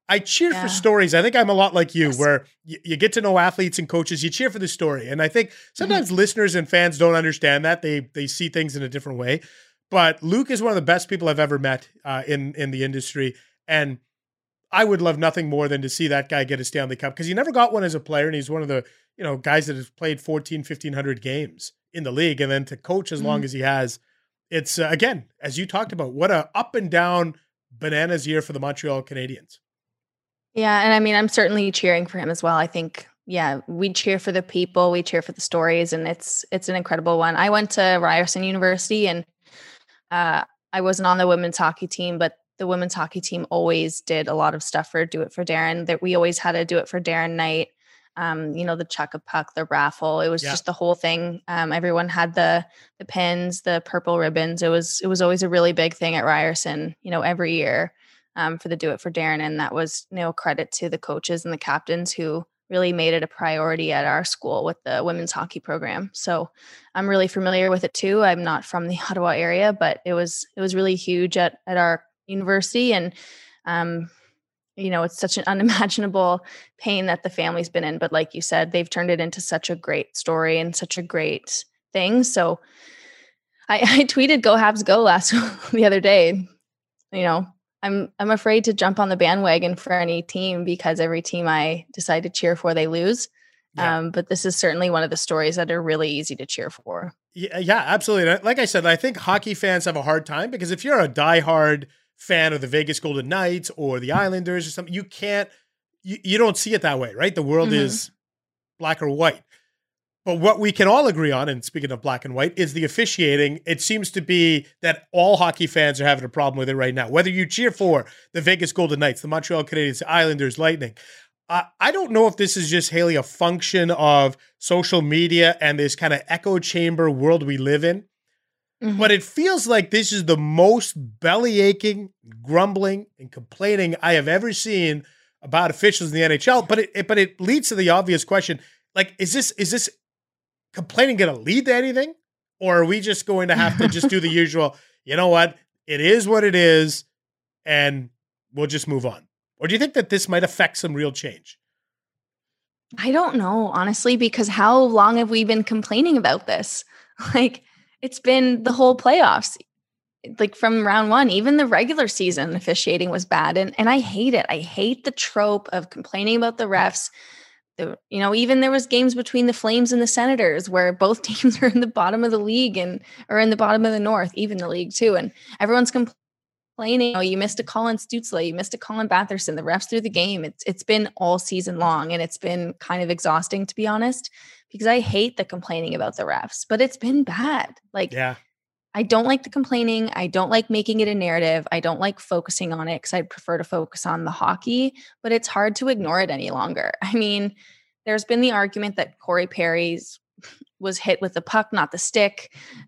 I cheer for stories. I think I'm a lot like you, where you get to know athletes and coaches, you cheer for the story. And I think sometimes listeners and fans don't understand that. They see things in a different way. But Luke is one of the best people I've ever met in the industry. And I would love nothing more than to see that guy get a Stanley Cup, because he never got one as a player, and he's one of the guys that has played 1,500 games in the league, and then to coach as long as he has. It's, again, as you talked about, what a up and down bananas year for the Montreal Canadiens. Yeah, and I mean, I'm certainly cheering for him as well. I think, we cheer for the people, we cheer for the stories, and it's an incredible one. I went to Ryerson University, and I wasn't on the women's hockey team, but the women's hockey team always did a lot of stuff for Do It for Darren. That we always had a Do It for Darren night. The chuck a puck, the raffle. It was just the whole thing. Everyone had the pins, the purple ribbons. It was always a really big thing at Ryerson, every year. For the Do It for Darren. And that was credit to the coaches and the captains who really made it a priority at our school with the women's hockey program. So I'm really familiar with it too. I'm not from the Ottawa area, but it was really huge at our university. And, it's such an unimaginable pain that the family's been in. But like you said, they've turned it into such a great story and such a great thing. So I tweeted "Go Habs Go" the other day. I'm afraid to jump on the bandwagon for any team, because every team I decide to cheer for, they lose. Yeah. But this is certainly one of the stories that are really easy to cheer for. Yeah, absolutely. Like I said, I think hockey fans have a hard time, because if you're a diehard fan of the Vegas Golden Knights or the Islanders or something, you don't see it that way, right? The world is black or white. But what we can all agree on, and speaking of black and white, is the officiating. It seems to be that all hockey fans are having a problem with it right now. Whether you cheer for the Vegas Golden Knights, the Montreal Canadiens, the Islanders, Lightning. I don't know if this is just, Haley, a function of social media and this kind of echo chamber world we live in. But it feels like this is the most belly aching, grumbling, and complaining I have ever seen about officials in the NHL. But it leads to the obvious question: like, is this complaining going to lead to anything, or are we just going to have to just do the usual? You know what? It is what it is, and we'll just move on. Or do you think that this might affect some real change? I don't know, honestly, because how long have we been complaining about this? Like, it's been the whole playoffs, like from round one. Even the regular season officiating was bad. And I hate it. I hate the trope of complaining about the refs. Even there was games between the Flames and the Senators where both teams are in the bottom of the league or in the bottom of the North, even the league too. And everyone's complaining, you missed a Colin Stützle, you missed a Colin Batherson, the refs threw the game. It's been all season long, and it's been kind of exhausting, to be honest, because I hate the complaining about the refs, but it's been bad. I don't like the complaining. I don't like making it a narrative. I don't like focusing on it, because I'd prefer to focus on the hockey, but it's hard to ignore it any longer. I mean, there's been the argument that Corey Perry was hit with the puck, not the stick,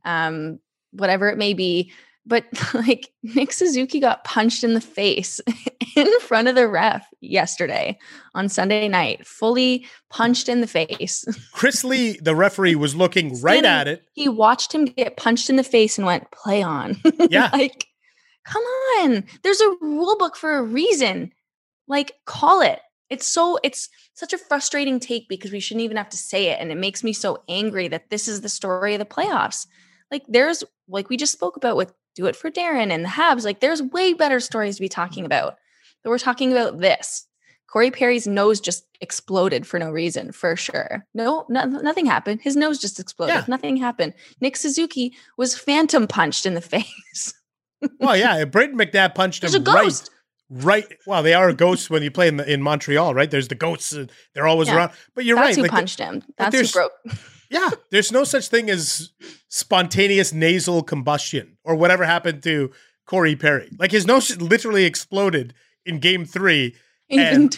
whatever it may be. But like, Nick Suzuki got punched in the face in front of the ref yesterday on Sunday night, fully punched in the face. Chris Lee, the referee, was looking right at it. He watched him get punched in the face and went, "Play on." Yeah. Like, come on. There's a rule book for a reason. Like, call it. It's such a frustrating take, because we shouldn't even have to say it. And it makes me so angry that this is the story of the playoffs. Like, there's, like we just spoke about with Do It for Darren and the Habs, like, there's way better stories to be talking about. But we're talking about this. Corey Perry's nose just exploded for no reason, for sure. Nothing happened. His nose just exploded. Yeah. Nothing happened. Nick Suzuki was phantom punched in the face. Well, yeah, Brayden McNabb punched him right. Well, they are ghosts when you play in Montreal, right? There's the ghosts. They're always around. But you're That's right. Who punched him. That's who broke. Yeah, there's no such thing as spontaneous nasal combustion or whatever happened to Corey Perry. Like, his nose literally exploded in Game 3. I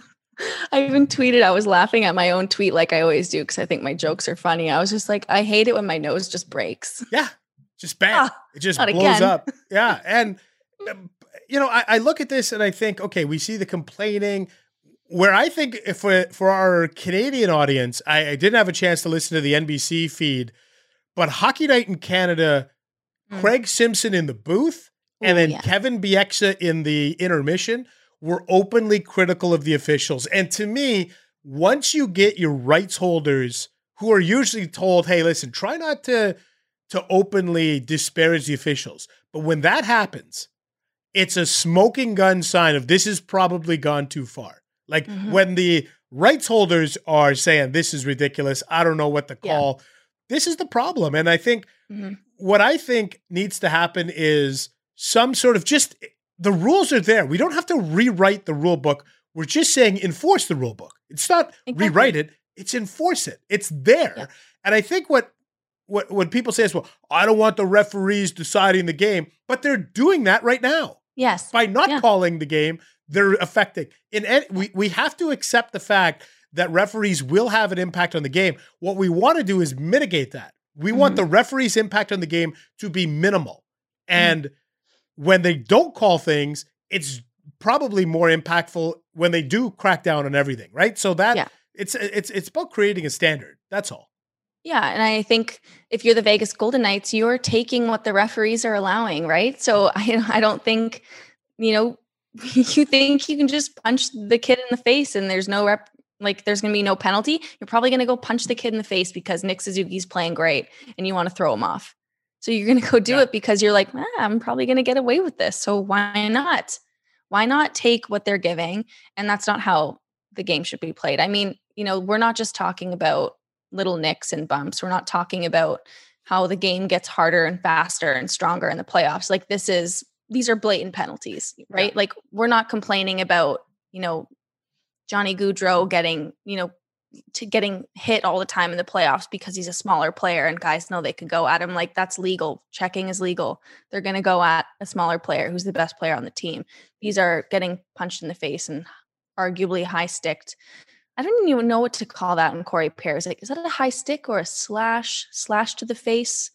even tweeted, I was laughing at my own tweet like I always do, because I think my jokes are funny. I was just like, I hate it when my nose just breaks. Yeah, just bam. It just blows up. Yeah, and, I look at this and I think, okay, we see the complaining. Where I think for our Canadian audience, I didn't have a chance to listen to the NBC feed, but Hockey Night in Canada, Craig Simpson in the booth, and then Kevin Bieksa in the intermission were openly critical of the officials. And to me, once you get your rights holders who are usually told, hey, listen, try not to openly disparage the officials. But when that happens, it's a smoking gun sign of this has probably gone too far. Like when the rights holders are saying this is ridiculous, I don't know what to call. This is the problem. And I think what I think needs to happen is some sort of just the rules are there. We don't have to rewrite the rule book. We're just saying enforce the rule book. It's not rewrite it. It's enforce it. It's there. Yeah. And I think what people say is, well, I don't want the referees deciding the game, but they're doing that right now. Yes. By not calling the game, they're affecting. We have to accept the fact that referees will have an impact on the game. What we want to do is mitigate that. We want the referees' impact on the game to be minimal. And when they don't call things, it's probably more impactful when they do crack down on everything, right? So that it's about creating a standard. That's all. Yeah, and I think if you're the Vegas Golden Knights, you're taking what the referees are allowing, right? So I don't think, you think you can just punch the kid in the face and there's no there's going to be no penalty. You're probably going to go punch the kid in the face because Nick Suzuki's playing great and you want to throw him off. So you're going to go do it because you're like, I'm probably going to get away with this. So why not? Why not take what they're giving? And that's not how the game should be played. I mean, we're not just talking about little nicks and bumps. We're not talking about how the game gets harder and faster and stronger in the playoffs. Like these are blatant penalties, right? Yeah. Like we're not complaining about, Johnny Gaudreau getting hit all the time in the playoffs because he's a smaller player and guys know they could go at him. Like that's legal. Checking is legal. They're going to go at a smaller player who's the best player on the team. These are getting punched in the face and arguably high sticked. I don't even know what to call that in Corey Perry's. Like, is that a high stick or a slash to the face?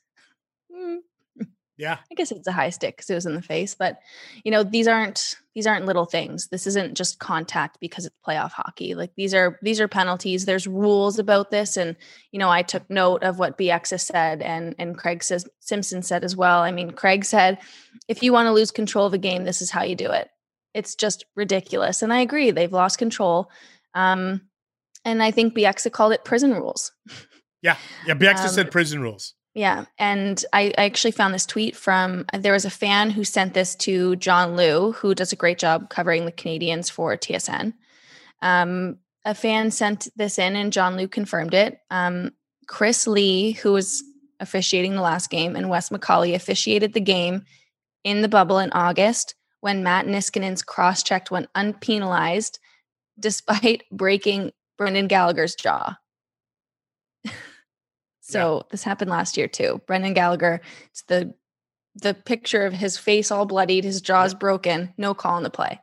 Yeah, I guess it's a high stick because it was in the face. But these aren't little things. This isn't just contact because it's playoff hockey. Like these are penalties. There's rules about this, and I took note of what BX has said, and Craig Simpson said as well. I mean, Craig said, if you want to lose control of a game, this is how you do it. It's just ridiculous, and I agree. They've lost control. And I think Bieksa called it prison rules. Yeah. Bieksa said prison rules. Yeah. And I actually found this tweet there was a fan who sent this to John Liu, who does a great job covering the Canadians for TSN. A fan sent this in and John Liu confirmed it. Chris Lee, who was officiating the last game, and Wes McCauley officiated the game in the bubble in August when Matt Niskanen's cross-checked went unpenalized despite breaking Brendan Gallagher's jaw. So this happened last year too. Brendan Gallagher, it's the picture of his face all bloodied, his jaw's broken, no call in the play.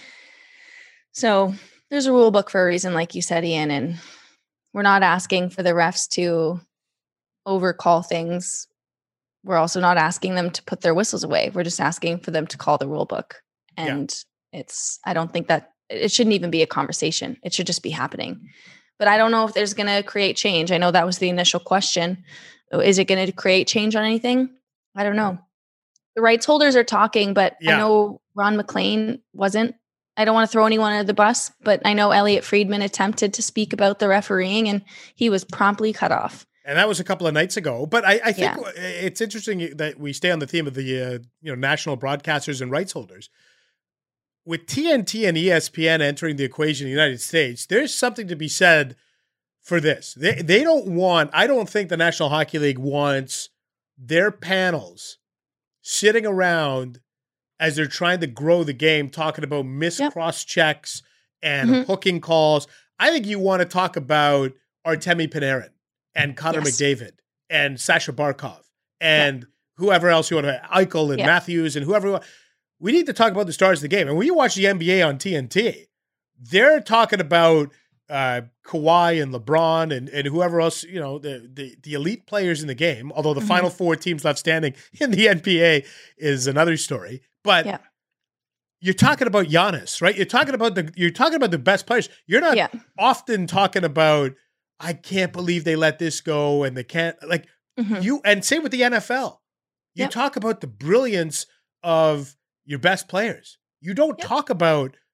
So there's a rule book for a reason, like you said, Ian, and we're not asking for the refs to overcall things. We're also not asking them to put their whistles away. We're just asking for them to call the rule book. And I don't think that it shouldn't even be a conversation. It should just be happening. But I don't know if there's going to create change. I know that was the initial question. Is it going to create change on anything? I don't know. The rights holders are talking, but I know Ron McLean wasn't. I don't want to throw anyone under the bus, but I know Elliot Friedman attempted to speak about the refereeing and he was promptly cut off. And that was a couple of nights ago. But I think it's interesting that we stay on the theme of the national broadcasters and rights holders. With TNT and ESPN entering the equation in the United States, there's something to be said for this. They don't want, I don't think the National Hockey League wants their panels sitting around as they're trying to grow the game, talking about missed cross checks and hooking calls. I think you want to talk about Artemi Panarin and Connor McDavid and Sasha Barkov and whoever else you want to, Eichel and Matthews and whoever. We need to talk about the stars of the game. And when you watch the NBA on TNT, they're talking about Kawhi and LeBron and whoever else, the elite players in the game, although the final four teams left standing in the NBA is another story. But you're talking about Giannis, right? You're talking about the best players. You're not often talking about, I can't believe they let this go and they can't, and same with the NFL. You talk about the brilliance of your best players. You don't talk about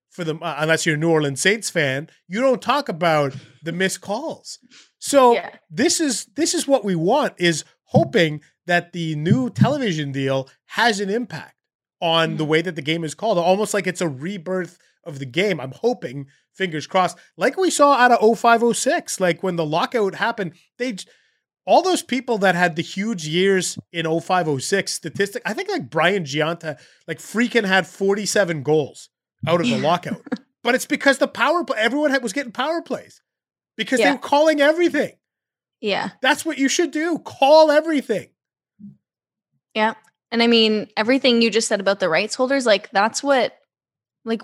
for them, unless you're a New Orleans Saints fan, you don't talk about the missed calls. So this is what we want, is hoping that the new television deal has an impact on the way that the game is called, almost like it's a rebirth of the game. I'm hoping, fingers crossed, like we saw out of 05-06, like when the lockout happened, all those people that had the huge years in 05-06 statistic, I think like Brian Giunta, like freaking had 47 goals out of the lockout. But it's because the power play, everyone was getting power plays because they were calling everything. Yeah. That's what you should do. Call everything. Yeah. And I mean, everything you just said about the rights holders, like that's what, like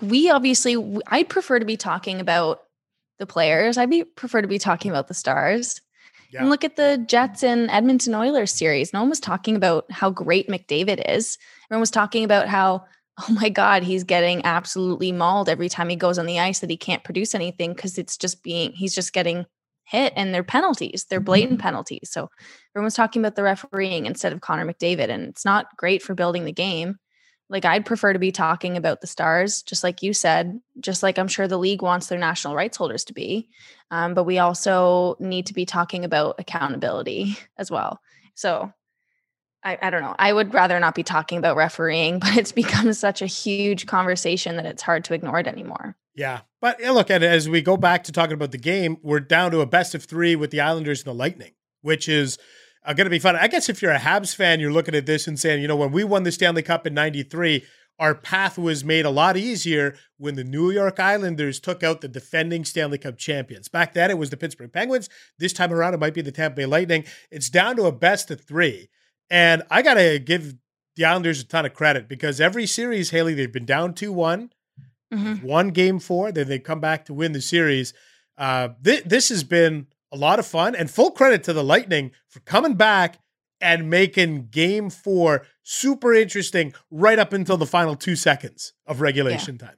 I'd prefer to be talking about the players. Prefer to be talking about the stars. Yeah. And look at the Jets and Edmonton Oilers series. No one was talking about how great McDavid is. Everyone was talking about how, oh my God, he's getting absolutely mauled every time he goes on the ice, that he can't produce anything because he's just getting hit, and they're penalties. They're blatant penalties. So everyone's talking about the refereeing instead of Connor McDavid, and it's not great for building the game. Like, I'd prefer to be talking about the stars, just like you said, just like I'm sure the league wants their national rights holders to be. But we also need to be talking about accountability as well. So I don't know. I would rather not be talking about refereeing, but it's become such a huge conversation that it's hard to ignore it anymore. Yeah. But look at it, as we go back to talking about the game, we're down to a best of 3 with the Islanders and the Lightning, which is going to be fun. I guess if you're a Habs fan, you're looking at this and saying, you know, when we won the Stanley Cup in 93, our path was made a lot easier when the New York Islanders took out the defending Stanley Cup champions. Back then, it was the Pittsburgh Penguins. This time around, it might be the Tampa Bay Lightning. It's down to a best of 3. And I got to give the Islanders a ton of credit, because every series, Haley, they've been down 2-1, won game 4, then they come back to win the series. This has been a lot of fun, and full credit to the Lightning for coming back and making game 4 super interesting right up until the final 2 seconds of regulation time.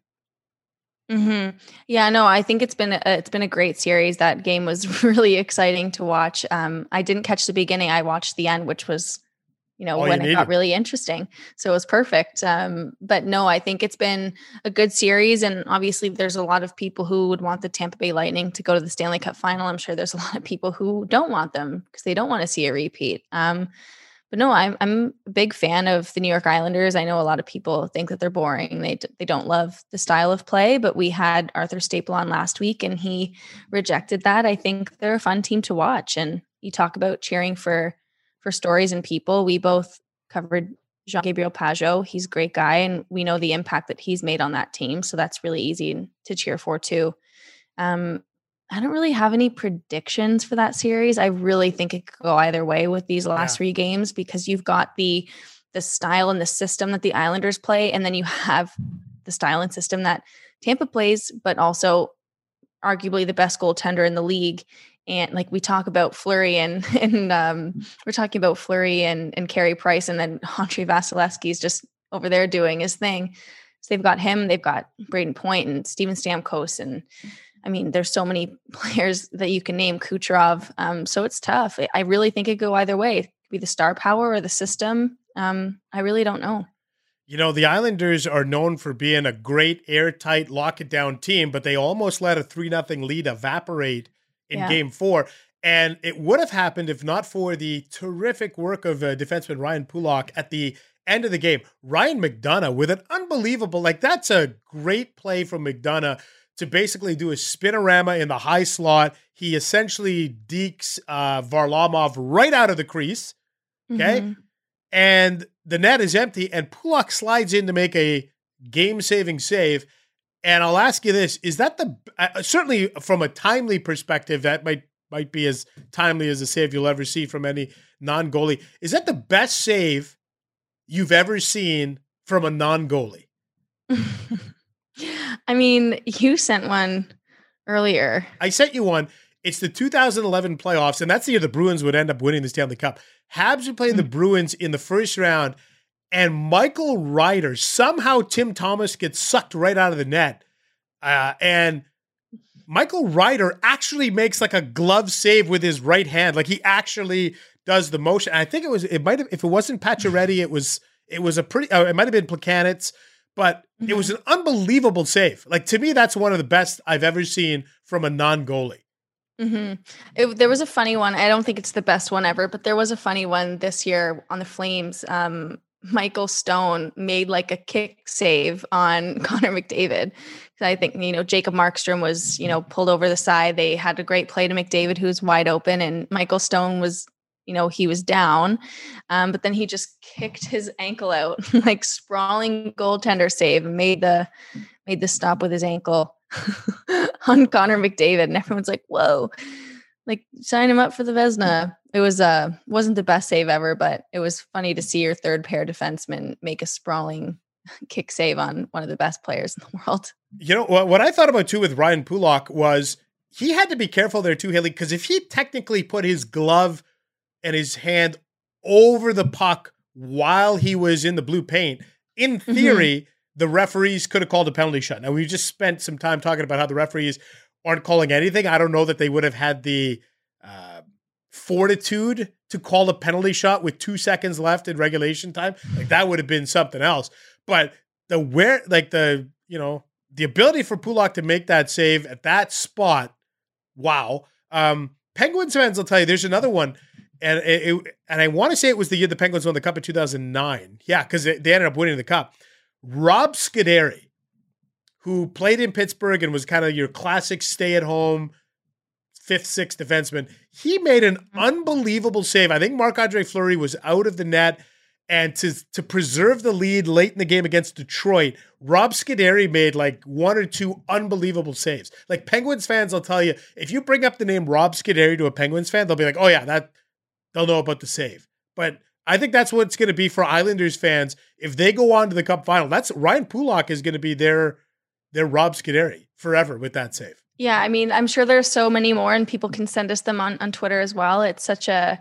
Mm-hmm. Yeah, no, I think it's been a great series. That game was really exciting to watch. I didn't catch the beginning. I watched the end, which was, when it got really interesting. So it was perfect. But no, I think it's been a good series. And obviously there's a lot of people who would want the Tampa Bay Lightning to go to the Stanley Cup final. I'm sure there's a lot of people who don't want them because they don't want to see a repeat. But no, I'm a big fan of the New York Islanders. I know a lot of people think that they're boring. They don't love the style of play, but we had Arthur Staple on last week and he rejected that. I think they're a fun team to watch. And you talk about cheering for stories and people. We both covered Jean-Gabriel Pageau. He's a great guy, and we know the impact that he's made on that team. So that's really easy to cheer for too. I don't really have any predictions for that series. I really think it could go either way with these last 3 games, because you've got the style and the system that the Islanders play, and then you have the style and system that Tampa plays, but also arguably the best goaltender in the league. And like we talk about Fleury and we're talking about Fleury and Carey Price, and then Andre Vasilevsky is just over there doing his thing. So they've got him, they've got Braden Point and Steven Stamkos, and I mean, there's so many players that you can name, Kucherov. So it's tough. I really think it could go either way. It could be the star power or the system. I really don't know. The Islanders are known for being a great airtight, lock it down team, but they almost let a 3-0 lead evaporate in game 4. And it would have happened if not for the terrific work of defenseman Ryan Pulock at the end of the game. Ryan McDonough with an unbelievable, that's a great play from McDonough to basically do a spinorama in the high slot. He essentially dekes Varlamov right out of the crease. Okay. Mm-hmm. And the net is empty, and Pulock slides in to make a game-saving save. And I'll ask you this, is that certainly from a timely perspective, that might be as timely as a save you'll ever see from any non-goalie. Is that the best save you've ever seen from a non-goalie? I mean, you sent one earlier. I sent you one. It's the 2011 playoffs, and that's the year the Bruins would end up winning the Stanley Cup. Habs would play the Bruins in the first round, and Michael Ryder, somehow Tim Thomas gets sucked right out of the net. And Michael Ryder actually makes a glove save with his right hand. He actually does the motion. I think if it wasn't Pacioretty, it was a pretty, it might've been Plekanec, but It was an unbelievable save. Like, to me, that's one of the best I've ever seen from a non-goalie. There was a funny one. I don't think it's the best one ever, but there was a funny one this year on the Flames. Michael Stone made like a kick save on Connor McDavid. I think, Jacob Markstrom was, pulled over the side. They had a great play to McDavid, who's wide open, and Michael Stone was, he was down. But then he just kicked his ankle out, like sprawling goaltender save, and made the stop with his ankle on Connor McDavid. And everyone's like, whoa, like sign him up for the Vezina. It was wasn't the best save ever, but it was funny to see your third pair defenseman make a sprawling kick save on one of the best players in the world. What I thought about too with Ryan Pulock was he had to be careful there too, Haley, because if he technically put his glove and his hand over the puck while he was in the blue paint, in theory, the referees could have called a penalty shot. Now, we just spent some time talking about how the referees aren't calling anything. I don't know that they would have had the fortitude to call a penalty shot with 2 seconds left in regulation time. Like, that would have been something else. But the ability for Pulock to make that save at that spot, wow. Penguins fans will tell you there's another one, and I want to say it was the year the Penguins won the Cup in 2009. Yeah, because they ended up winning the Cup. Rob Scuderi, who played in Pittsburgh and was kind of your classic stay-at-home 5th, 6th defenseman, he made an unbelievable save. I think Marc-Andre Fleury was out of the net, and to preserve the lead late in the game against Detroit, Rob Scuderi made like 1 or 2 unbelievable saves. Like, Penguins fans will tell you, if you bring up the name Rob Scuderi to a Penguins fan, they'll be like, oh yeah, they'll know about the save. But I think that's what it's going to be for Islanders fans if they go on to the Cup final. That's Ryan Pulock is going to be their Rob Scuderi forever with that save. Yeah, I mean, I'm sure there's so many more, and people can send us them on Twitter as well. It's such a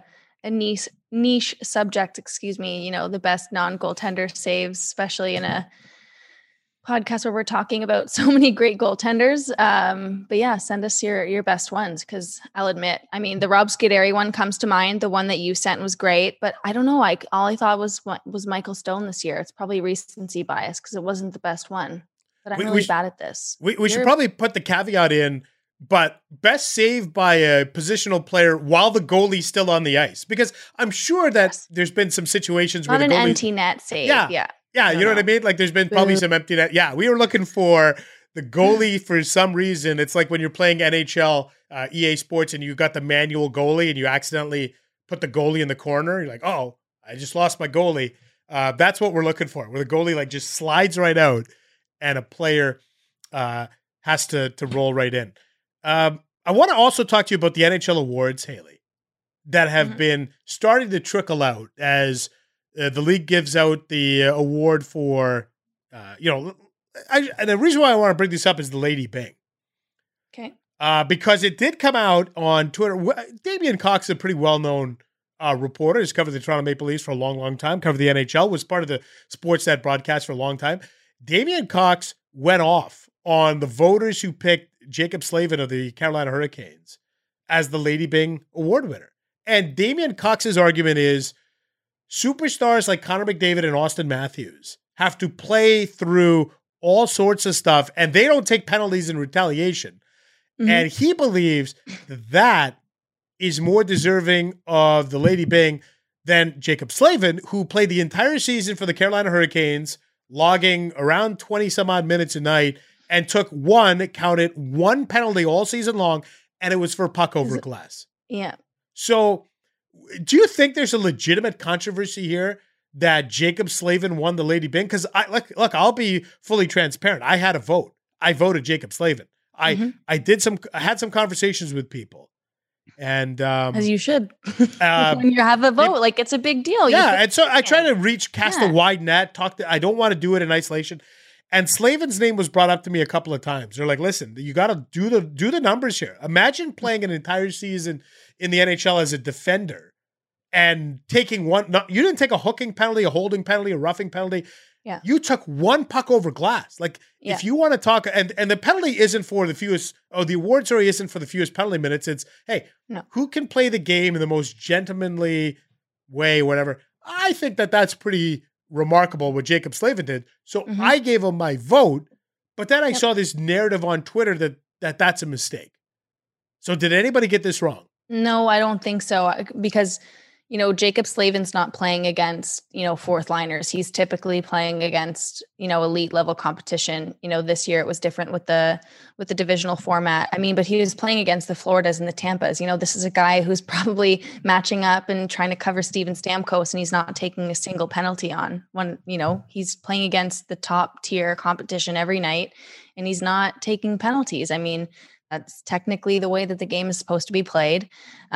niche subject, the best non-goaltender saves, especially in a podcast where we're talking about so many great goaltenders. But yeah, send us your best ones, because I'll admit, I mean, the Rob Scuderi one comes to mind. The one that you sent was great, but I don't know. All I thought was Michael Stone this year. It's probably recency bias because it wasn't the best one. But I'm really bad at this. We should probably put the caveat in, but best save by a positional player while the goalie's still on the ice. Because I'm sure that there's been some situations where not the goalie... an empty net save. Yeah, you know what I mean? Like, there's been probably some empty net. Yeah, we were looking for the goalie for some reason. It's like when you're playing NHL, EA Sports, and you got the manual goalie and you accidentally put the goalie in the corner. You're like, oh, I just lost my goalie. That's what we're looking for, where the goalie like just slides right out and a player has to roll right in. I want to also talk to you about the NHL awards, Haley, that have been starting to trickle out as the league gives out the award for, and the reason why I want to bring this up is the Lady Byng. Okay. Because it did come out on Twitter. Damian Cox is a pretty well-known reporter. He's covered the Toronto Maple Leafs for a long, long time, covered the NHL, was part of the Sportsnet broadcast for a long time. Damian Cox went off on the voters who picked Jacob Slavin of the Carolina Hurricanes as the Lady Byng award winner. And Damian Cox's argument is superstars like Connor McDavid and Austin Matthews have to play through all sorts of stuff, and they don't take penalties in retaliation. And he believes that is more deserving of the Lady Byng than Jacob Slavin, who played the entire season for the Carolina Hurricanes, logging around 20 some odd minutes a night, and took one penalty all season long, and it was for puck over glass. Yeah. So do you think there's a legitimate controversy here that Jacob Slavin won the Lady Byng? Because I'll be fully transparent. I had a vote. I voted Jacob Slavin. I had some conversations with people. And as you should, when you have a vote, like, it's a big deal. Yeah, and so I try to cast a wide net. I don't want to do it in isolation. And Slavin's name was brought up to me a couple of times. They're like, "Listen, you got to do the numbers here. Imagine playing an entire season in the NHL as a defender and taking one. You didn't take a hooking penalty, a holding penalty, a roughing penalty. Yeah, you took one puck over glass. Like, if you want to talk, and the penalty isn't for the fewest. Oh, the award story isn't for the fewest penalty minutes. It's who can play the game in the most gentlemanly way, whatever. I think that's pretty remarkable what Jacob Slavin did. So I gave him my vote, but then I saw this narrative on Twitter that's a mistake. So did anybody get this wrong? No, I don't think so. Because, Jacob Slavin's not playing against, fourth liners. He's typically playing against, elite level competition. This year it was different with the divisional format. But he was playing against the Floridas and the Tampas. This is a guy who's probably matching up and trying to cover Steven Stamkos, and he's not taking a single penalty on when, he's playing against the top tier competition every night, and he's not taking penalties. That's technically the way that the game is supposed to be played.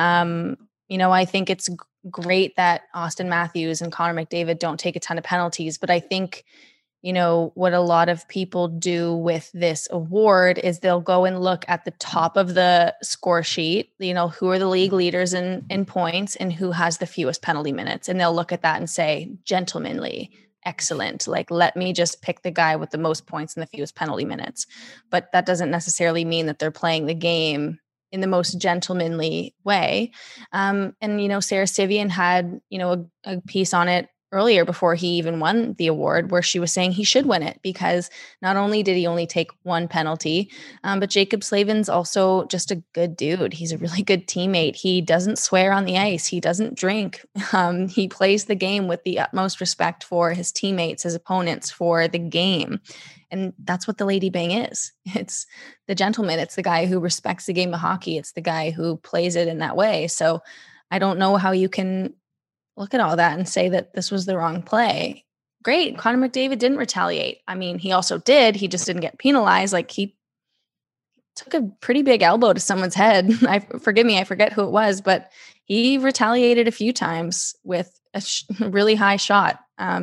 I think it's great that Austin Matthews and Connor McDavid don't take a ton of penalties, but I think, what a lot of people do with this award is they'll go and look at the top of the score sheet, who are the league leaders in points and who has the fewest penalty minutes. And they'll look at that and say, gentlemanly, excellent. Let me just pick the guy with the most points and the fewest penalty minutes. But that doesn't necessarily mean that they're playing the game in the most gentlemanly way. And Sarah Sivian had, a piece on it earlier before he even won the award where she was saying he should win it because not only did he only take one penalty, but Jacob Slavin's also just a good dude. He's a really good teammate. He doesn't swear on the ice. He doesn't drink. He plays the game with the utmost respect for his teammates, his opponents, for the game. And that's what the Lady Bang is. It's the gentleman. It's the guy who respects the game of hockey. It's the guy who plays it in that way. So I don't know how you can look at all that and say that this was the wrong play. Great. Connor McDavid didn't retaliate. He also did. He just didn't get penalized. He took a pretty big elbow to someone's head. Forgive me, I forget who it was, but he retaliated a few times with a really high shot.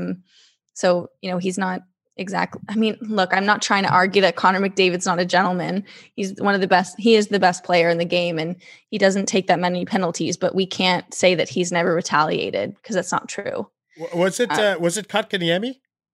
So, he's not exactly. Look, I'm not trying to argue that Connor McDavid's not a gentleman. He's one of the best. He is the best player in the game, and he doesn't take that many penalties. But we can't say that he's never retaliated because that's not true. Was it Kotkaniemi?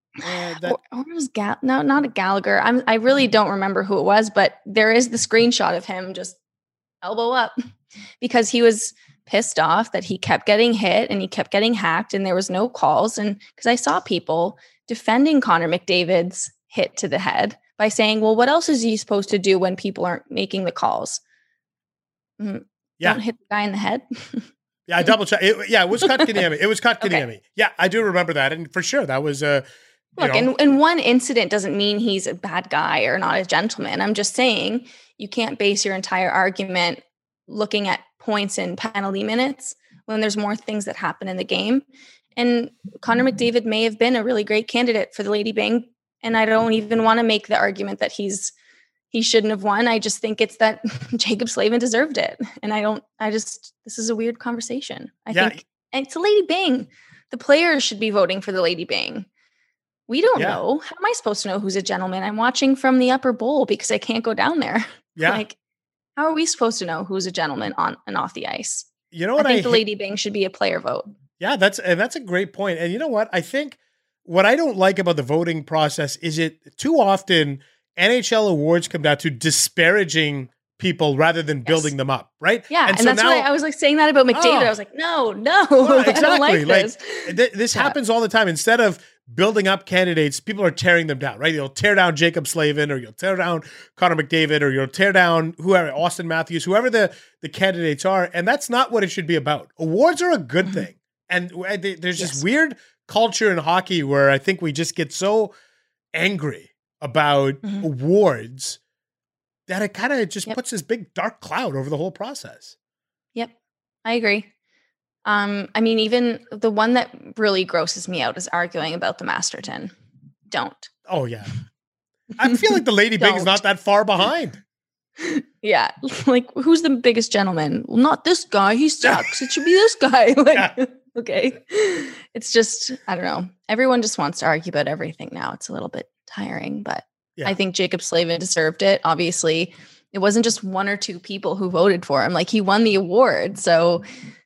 Or was no, not a Gallagher. I really don't remember who it was, but there is the screenshot of him just elbow up because he was pissed off that he kept getting hit and he kept getting hacked and there was no calls. And because I saw people defending Connor McDavid's hit to the head by saying, well, what else is he supposed to do when people aren't making the calls? Don't hit the guy in the head. Yeah, I double checked. It was Kotkaniemi. It was Kotkaniemi. Okay. Yeah, I do remember that. And for sure, that was Look, and one incident doesn't mean he's a bad guy or not a gentleman. I'm just saying you can't base your entire argument looking at points and penalty minutes when there's more things that happen in the game. And Connor McDavid may have been a really great candidate for the Lady Bang. And I don't even want to make the argument that he shouldn't have won. I just think it's that Jacob Slavin deserved it. And this is a weird conversation. I think it's a Lady Bang. The players should be voting for the Lady Bang. We don't know. How am I supposed to know who's a gentleman? I'm watching from the upper bowl because I can't go down there. Yeah. How are we supposed to know who's a gentleman on and off the ice? You know what? I think the Lady Bang should be a player vote. Yeah, that's a great point. And you know what? I think what I don't like about the voting process is it too often NHL awards come down to disparaging people rather than building them up, right? Yeah, and so that's why I was saying that about McDavid. I was like, no, exactly. I don't like this. This happens all the time. Instead of building up candidates, people are tearing them down, right? You'll tear down Jacob Slavin, or you'll tear down Connor McDavid, or you'll tear down whoever, Austin Matthews, whoever the candidates are. And that's not what it should be about. Awards are a good thing. And there's this weird culture in hockey where I think we just get so angry about awards that it kind of just puts this big dark cloud over the whole process. Yep, I agree. Even the one that really grosses me out is arguing about the Masterton. Don't. Oh, yeah. I feel like the Lady Bang is not that far behind. Yeah. Who's the biggest gentleman? Well, not this guy. He sucks. It should be this guy. Okay. It's just, I don't know. Everyone just wants to argue about everything now. It's a little bit tiring, but I think Jacob Slavin deserved it. Obviously, it wasn't just one or two people who voted for him. He won the award. So,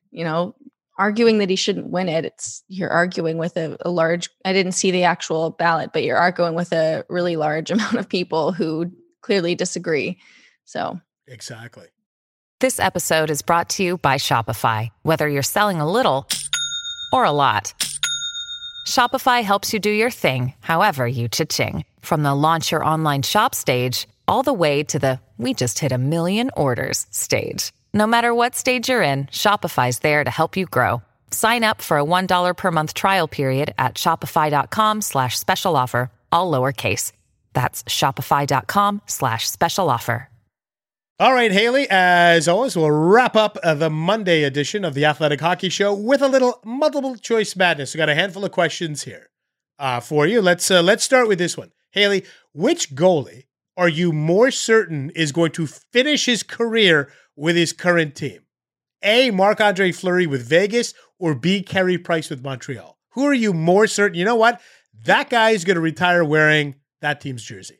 arguing that he shouldn't win it, you're arguing with a large, I didn't see the actual ballot, but you're arguing with a really large amount of people who clearly disagree. So. Exactly. This episode is brought to you by Shopify. Whether you're selling a little or a lot, Shopify helps you do your thing, however you cha-ching. From the launch your online shop stage, all the way to the we just hit 1 million orders stage. No matter what stage you're in, Shopify's there to help you grow. Sign up for a $1 per month trial period at shopify.com/special offer, all lowercase. That's shopify.com/special offer. All right, Haley, as always, we'll wrap up the Monday edition of the Athletic Hockey Show with a little multiple choice madness. We got a handful of questions here for you. Let's start with this one. Haley, which goalie are you more certain is going to finish his career with his current team? A, Marc-Andre Fleury with Vegas, or B, Carey Price with Montreal? Who are you more certain? You know what? That guy is going to retire wearing that team's jersey.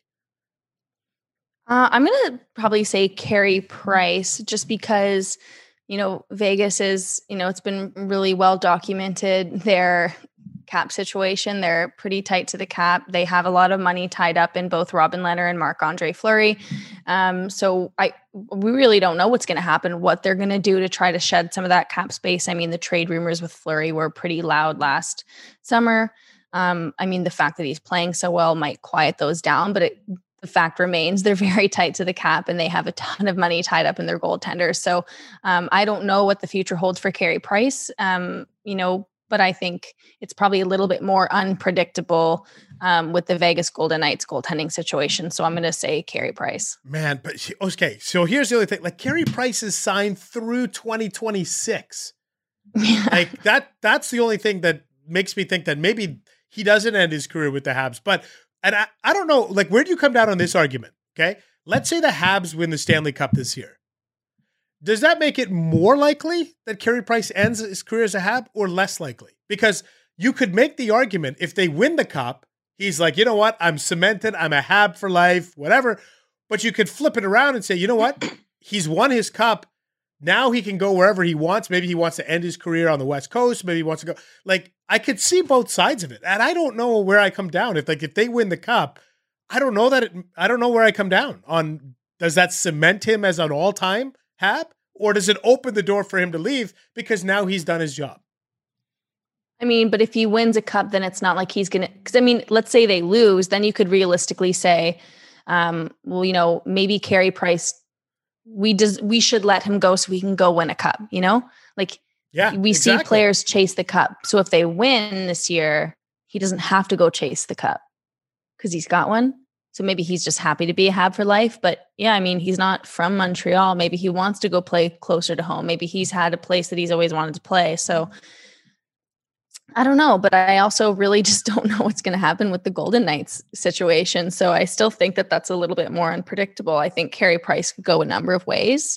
I'm going to probably say Carey Price, just because, Vegas is, it's been really well documented, their cap situation. They're pretty tight to the cap. They have a lot of money tied up in both Robin Lehner and Marc-Andre Fleury. So we really don't know what's going to happen, what they're going to do to try to shed some of that cap space. I mean, the trade rumors with Fleury were pretty loud last summer. The fact that he's playing so well might quiet those down, but the fact remains they're very tight to the cap and they have a ton of money tied up in their goaltenders. So I don't know what the future holds for Carey Price, but I think it's probably a little bit more unpredictable with the Vegas Golden Knights goaltending situation. So I'm going to say Carey Price. Man, but okay. So here's the other thing. Like, Carey Price is signed through 2026. Yeah. Like that's the only thing that makes me think that maybe he doesn't end his career with the Habs. But and I don't know, like, where do you come down on this argument? Okay. Let's say the Habs win the Stanley Cup this year. Does that make it more likely that Carey Price ends his career as a Hab, or less likely? Because you could make the argument, if they win the Cup, he's like, you know what? I'm cemented. I'm a Hab for life, whatever. But you could flip it around and say, you know what? He's won his Cup. Now he can go wherever he wants. Maybe he wants to end his career on the West Coast. Maybe he wants to go. Like, I could see both sides of it. And I don't know where I come down. If they win the Cup, I don't know where I come down on. Does that cement him as an all-time Hab? Or does it open the door for him to leave because now he's done his job? But if he wins a Cup, then it's not like he's going to, because let's say they lose, then you could realistically say, maybe Carey Price, we should let him go so we can go win a Cup, we see players chase the Cup. So if they win this year, he doesn't have to go chase the Cup because he's got one. So maybe he's just happy to be a Hab for life. But yeah, he's not from Montreal. Maybe he wants to go play closer to home. Maybe he's had a place that he's always wanted to play. So I don't know, but I also really just don't know what's going to happen with the Golden Knights situation. So I still think that that's a little bit more unpredictable. I think Carey Price could go a number of ways.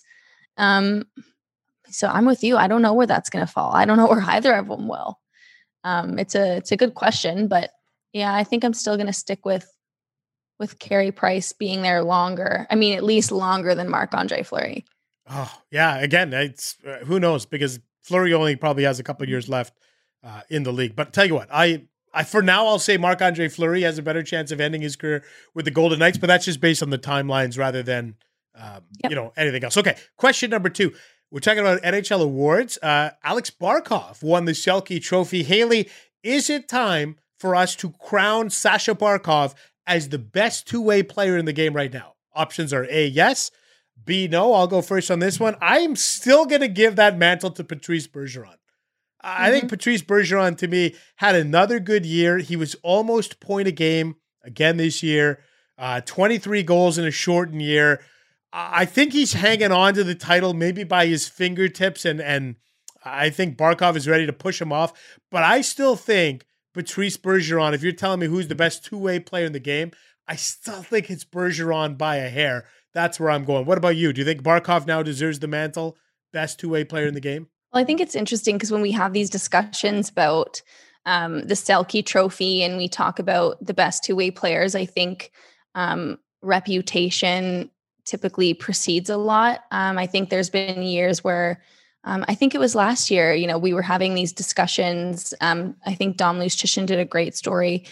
So I'm with you. I don't know where that's going to fall. I don't know where either of them will. It's a good question, but yeah, I think I'm still going to stick with Carey Price being there longer. At least longer than Marc-Andre Fleury. Oh yeah. Again, it's who knows, because Fleury only probably has a couple of years left in the league. But tell you what, I for now, I'll say Marc-Andre Fleury has a better chance of ending his career with the Golden Knights, but that's just based on the timelines rather than, anything else. Okay. Question number 2. We're talking about NHL awards. Alex Barkov won the Selke Trophy. Haley, is it time for us to crown Sasha Barkov as the best two-way player in the game right now? Options are A, yes, B, no. I'll go first on this one. I'm still going to give that mantle to Patrice Bergeron. I think Patrice Bergeron, to me, had another good year. He was almost point a game again this year. 23 goals in a shortened year. I think he's hanging on to the title maybe by his fingertips, and I think Barkov is ready to push him off. But I still think Patrice Bergeron, if you're telling me who's the best two-way player in the game, I still think it's Bergeron by a hair. That's where I'm going. What about you? Do you think Barkov now deserves the mantle, best two-way player in the game? Well, I think it's interesting because when we have these discussions about the Selke Trophy and we talk about the best two-way players, I think reputation typically precedes a lot. I think there's been years where I think it was last year, we were having these discussions. I think Dom Luszczyszyn did a great story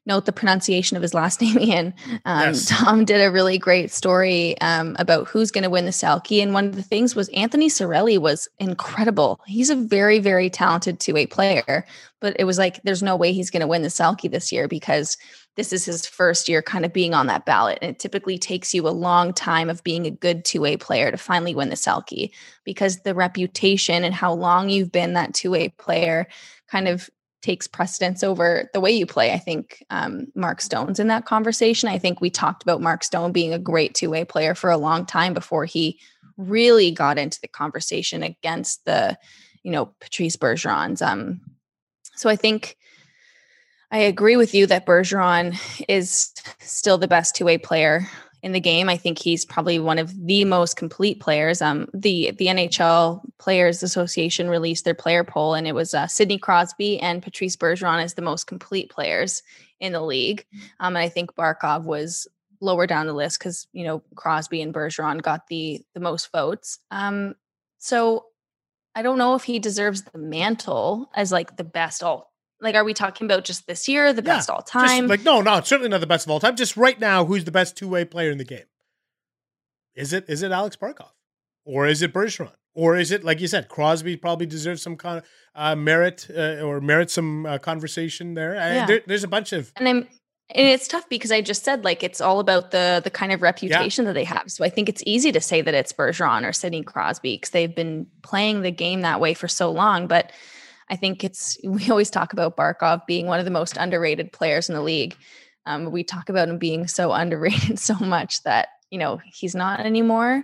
note the pronunciation of his last name, Ian. Yes. Tom did a really great story about who's going to win the Selke. And one of the things was Anthony Cirelli was incredible. He's a very, very talented two-way player, but it was like, there's no way he's going to win the Selke this year because this is his first year kind of being on that ballot. And it typically takes you a long time of being a good two-way player to finally win the Selke, because the reputation and how long you've been that two-way player kind of takes precedence over the way you play. I think Mark Stone's in that conversation. I think we talked about Mark Stone being a great two-way player for a long time before he really got into the conversation against the, Patrice Bergerons. So I think I agree with you that Bergeron is still the best two-way player in the game. I think he's probably one of the most complete players. The NHL Players Association released their player poll, and it was Sidney Crosby and Patrice Bergeron as the most complete players in the league. And I think Barkov was lower down the list because, Crosby and Bergeron got the most votes. So I don't know if he deserves the mantle as like the best are we talking about just this year, the best all time? No, certainly not the best of all time. Just right now, who's the best two-way player in the game? Is it Alex Barkov? Or is it Bergeron? Or is it, like you said, Crosby probably deserves some kind of merit some conversation there? Yeah. There's a bunch of... And it's tough because I just said, it's all about the kind of reputation that they have. So I think it's easy to say that it's Bergeron or Sidney Crosby because they've been playing the game that way for so long. But I think we always talk about Barkov being one of the most underrated players in the league. We talk about him being so underrated so much that, he's not anymore.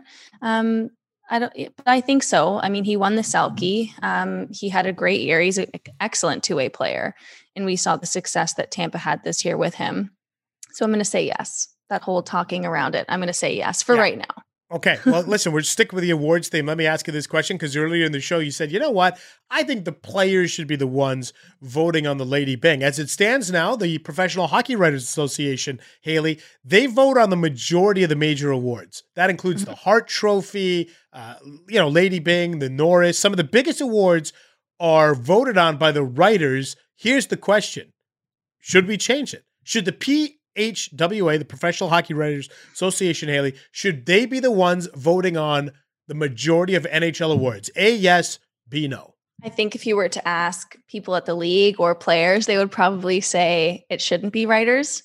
I think so. I mean, he won the Selke. He had a great year. He's an excellent two-way player. And we saw the success that Tampa had this year with him. So I'm going to say yes. That whole talking around it, I'm going to say yes for right now. Okay, well, listen, we're sticking with the awards theme. Let me ask you this question, because earlier in the show you said, you know what? I think the players should be the ones voting on the Lady Byng. As it stands now, the Professional Hockey Writers Association, Haley, they vote on the majority of the major awards. That includes the Hart Trophy, Lady Byng, the Norris. Some of the biggest awards are voted on by the writers. Here's the question. Should we change it? Should the PHWA, the Professional Hockey Writers Association, Haley, should they be the ones voting on the majority of NHL awards? A, yes, B, no. I think if you were to ask people at the league or players, they would probably say it shouldn't be writers.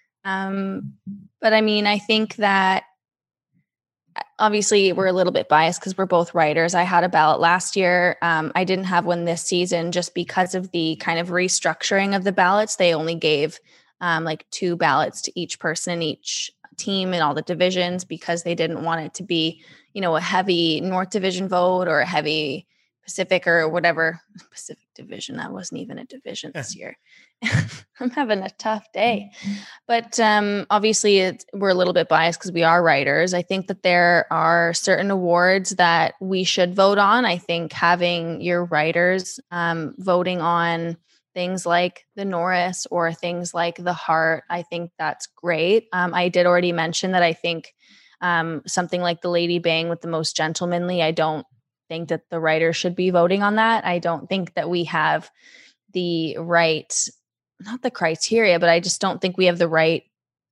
But I mean, I think that obviously we're a little bit biased because we're both writers. I had a ballot last year. I didn't have one this season just because of the kind of restructuring of the ballots. They only gave 2 ballots to each person in each team in all the divisions because they didn't want it to be, a heavy North Division vote or a heavy Pacific or whatever. Pacific Division, that wasn't even a division this year. I'm having a tough day. But obviously we're a little bit biased because we are writers. I think that there are certain awards that we should vote on. I think having your writers voting on things like the Norris or things like the Hart, I think that's great. I did already mention that I think something like the Lady Byng with the most gentlemanly, I don't think that the writers should be voting on that. I don't think that we have the right, not the criteria, but I just don't think we have the right,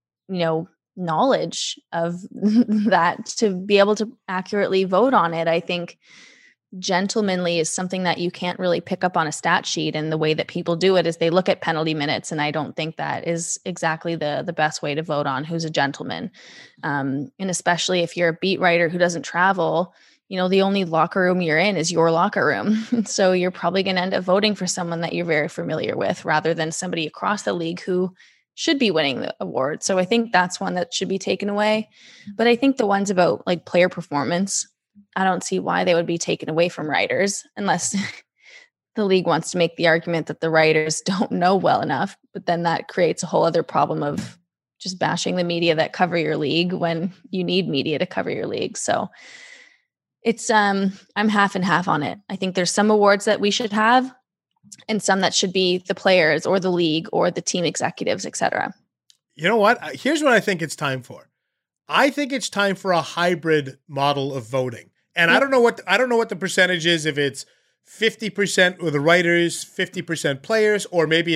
knowledge of that to be able to accurately vote on it. I think gentlemanly is something that you can't really pick up on a stat sheet, and the way that people do it is they look at penalty minutes, and I don't think that is exactly the best way to vote on who's a gentleman. And especially if you're a beat writer who doesn't travel, the only locker room you're in is your locker room. So you're probably going to end up voting for someone that you're very familiar with rather than somebody across the league who should be winning the award. So I think that's one that should be taken away. But I think the ones about player performance, I don't see why they would be taken away from writers unless the league wants to make the argument that the writers don't know well enough. But then that creates a whole other problem of just bashing the media that cover your league when you need media to cover your league. So it's I'm half and half on it. I think there's some awards that we should have and some that should be the players or the league or the team executives, etc. You know what? Here's what I think it's time for. I think it's time for a hybrid model of voting. And I don't know what the percentage is, if it's 50% with the writers, 50% players, or maybe it's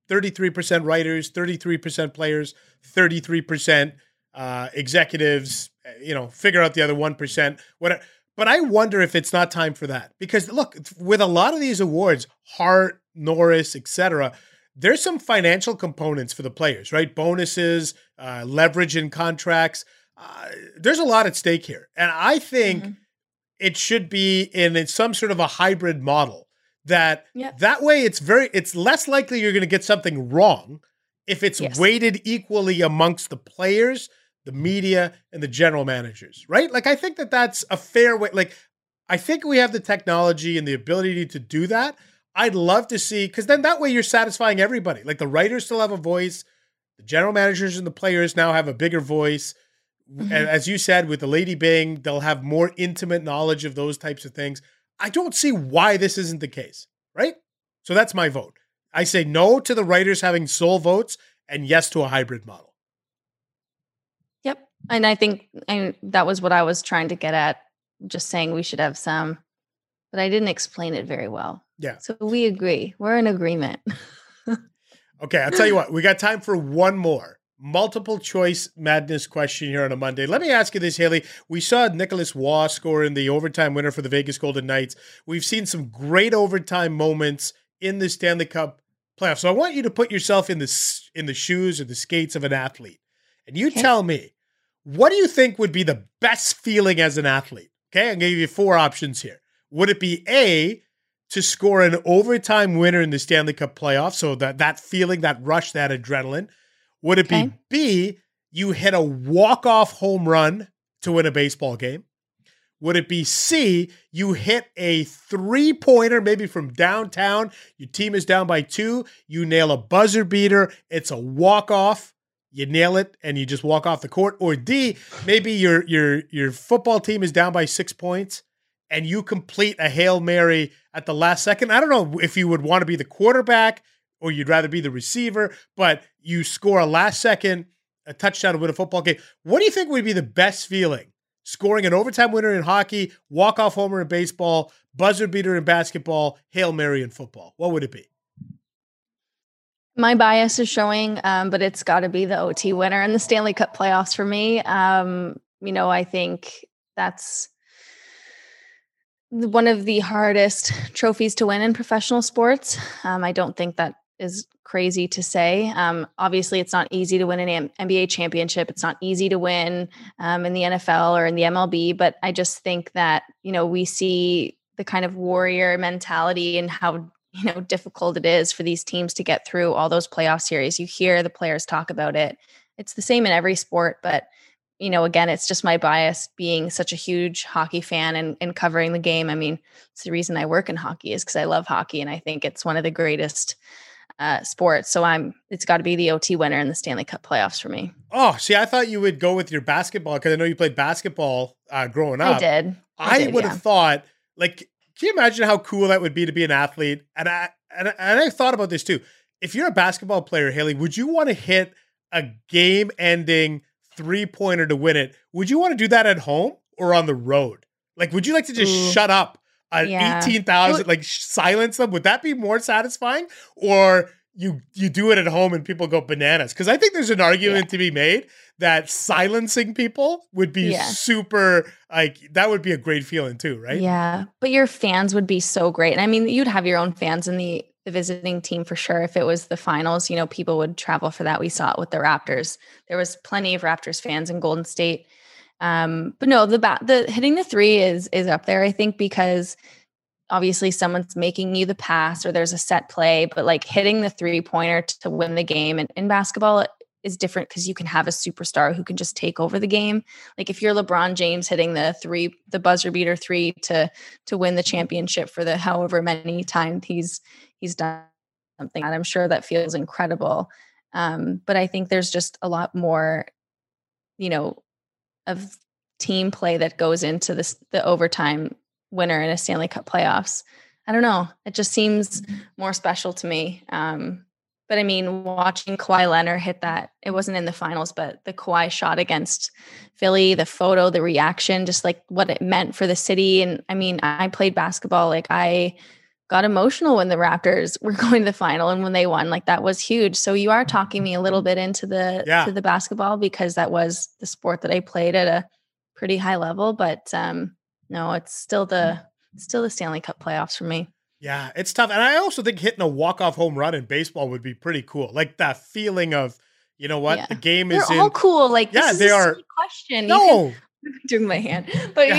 33% writers, 33% players, 33% executives, figure out the other 1%. Whatever. But I wonder if it's not time for that. Because look, with a lot of these awards, Hart, Norris, etc., there's some financial components for the players, right? Bonuses, leverage in contracts. There's a lot at stake here. And I think it should be in some sort of a hybrid model that way it's less likely you're going to get something wrong if it's weighted equally amongst the players, the media, and the general managers, right? Like, I think that that's a fair way. Like, I think we have the technology and the ability to do that. I'd love to see, because then that way you're satisfying everybody. Like, the writers still have a voice. The general managers and the players now have a bigger voice. And as you said, with the Lady Byng, they'll have more intimate knowledge of those types of things. I don't see why this isn't the case, right? So that's my vote. I say no to the writers having sole votes and yes to a hybrid model. Yep. And I think that was what I was trying to get at, just saying we should have some, but I didn't explain it very well. Yeah. So we agree. We're in agreement. Okay, I'll tell you what. We got time for one more multiple choice madness question here on a Monday. Let me ask you this, Haley. We saw Nicholas Waugh score in the overtime winner for the Vegas Golden Knights. We've seen some great overtime moments in the Stanley Cup playoffs. So I want you to put yourself in the shoes or the skates of an athlete. And you tell me, what do you think would be the best feeling as an athlete? Okay, I'm going to give you 4 options here. Would it be A, to score an overtime winner in the Stanley Cup playoffs, so that feeling, that rush, that adrenaline? Would it be B, you hit a walk-off home run to win a baseball game? Would it be C, you hit a 3-pointer, maybe from downtown, your team is down by 2, you nail a buzzer beater, it's a walk-off, you nail it, and you just walk off the court? Or D, maybe your football team is down by 6 points, and you complete a Hail Mary at the last second. I don't know if you would want to be the quarterback or you'd rather be the receiver, but you score a last second, a touchdown to win a football game. What do you think would be the best feeling? Scoring an overtime winner in hockey, walk-off homer in baseball, buzzer beater in basketball, Hail Mary in football. What would it be? My bias is showing, but it's got to be the OT winner in the Stanley Cup playoffs for me. I think that's one of the hardest trophies to win in professional sports. I don't think that is crazy to say. Obviously, it's not easy to win an NBA championship. It's not easy to win in the NFL or in the MLB. But I just think that, we see the kind of warrior mentality and how, difficult it is for these teams to get through all those playoff series. You hear the players talk about it. It's the same in every sport, but again, it's just my bias being such a huge hockey fan and covering the game. I mean, it's the reason I work in hockey is because I love hockey and I think it's one of the greatest sports. So it's got to be the OT winner in the Stanley Cup playoffs for me. Oh, see, I thought you would go with your basketball because I know you played basketball growing up. I did. I would have thought, can you imagine how cool that would be to be an athlete? And I thought about this too. If you're a basketball player, Haley, would you want to hit a game-ending 3-pointer to win it? Would you want to do that at home or on the road? Would you like to just shut up 18,000, silence them? Would that be more satisfying? Or you do it at home and people go bananas? Because I think there's an argument to be made that silencing people would be super, that would be a great feeling too, right? Yeah, but your fans would be so great. And I mean, you'd have your own fans in the visiting team for sure. If it was the finals, people would travel for that. We saw it with the Raptors. There was plenty of Raptors fans in Golden State. But no, the hitting the 3 is up there, I think, because obviously someone's making you the pass or there's a set play, but hitting the 3-pointer to win the game. And in basketball is different because you can have a superstar who can just take over the game. If you're LeBron James hitting the buzzer beater 3 to win the championship for the however many times he's done something, and I'm sure that feels incredible. But I think there's just a lot more, of team play that goes into the overtime winner in a Stanley Cup playoffs. I don't know. It just seems more special to me. But I mean, watching Kawhi Leonard hit that, it wasn't in the finals, but the Kawhi shot against Philly, the photo, the reaction, just what it meant for the city. And I mean, I played basketball. I got emotional when the Raptors were going to the final and when they won. Like that was huge. So you are talking me a little bit into to the basketball because that was the sport that I played at a pretty high level. But no, it's still the Stanley Cup playoffs for me. Yeah, it's tough. And I also think hitting a walk-off home run in baseball would be pretty cool. Like that feeling of, you know what, the game is They're all cool. Like, yeah, this is they a are. silly question. No. Doing my hand. But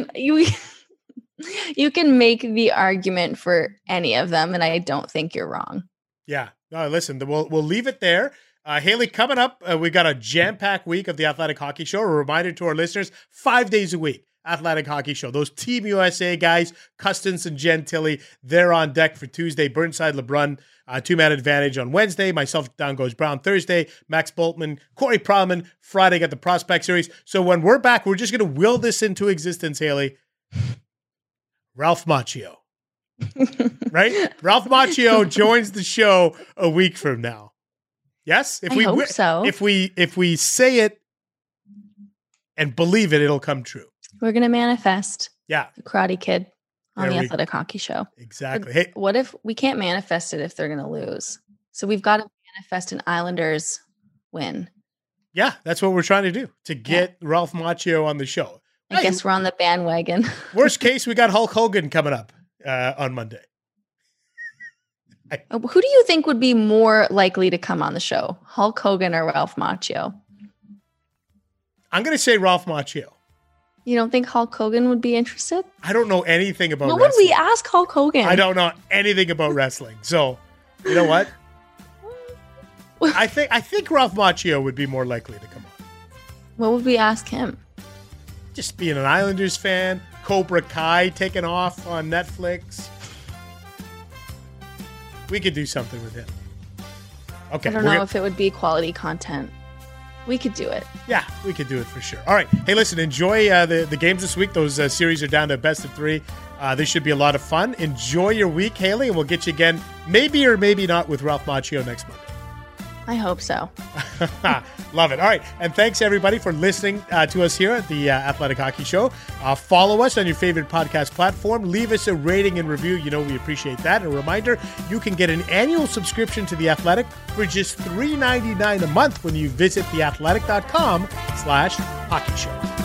you can make the argument for any of them, and I don't think you're wrong. Yeah. No, listen, we'll leave it there. Haley, coming up, we've got a jam-packed week of the Athletic Hockey Show. A reminder to our listeners, 5 days a week, Athletic Hockey Show. Those Team USA guys, Custance and Gentili, they're on deck for Tuesday. Burnside, LeBrun, two-man advantage on Wednesday. Myself, Down Goes Brown, Thursday. Max Boltman, Corey Proman, Friday, got the Prospect Series. So when we're back, we're just going to will this into existence, Haley. Ralph Macchio. Right? Ralph Macchio joins the show a week from now. Yes? I hope so. If we say it and believe it, it'll come true. We're going to manifest. Yeah. The Karate Kid on the Athletic Hockey Show. Exactly. Hey, what if we can't manifest it if they're going to lose? So we've got to manifest an Islanders win. Yeah, that's what we're trying to do, to get Ralph Macchio on the show. I guess we're on the bandwagon. Worst case, we got Hulk Hogan coming up on Monday. Who do you think would be more likely to come on the show? Hulk Hogan or Ralph Macchio? I'm going to say Ralph Macchio. You don't think Hulk Hogan would be interested? I don't know anything about what wrestling. Would we ask Hulk Hogan? I don't know anything about wrestling. So, you know what? I think Ralph Macchio would be more likely to come on. What would we ask him? Just being an Islanders fan, Cobra Kai taking off on Netflix. We could do something with him. Okay. I don't know if it would be quality content. We could do it. Yeah, we could do it for sure. All right. Hey, listen, enjoy the games this week. Those series are down to best of 3. This should be a lot of fun. Enjoy your week, Haley, and we'll get you again, maybe or maybe not, with Ralph Macchio next Monday. I hope so. Love it. All right. And thanks, everybody, for listening to us here at the Athletic Hockey Show. Follow us on your favorite podcast platform. Leave us a rating and review. You know we appreciate that. And a reminder, you can get an annual subscription to The Athletic for just $3.99 a month when you visit theathletic.com/hockey show.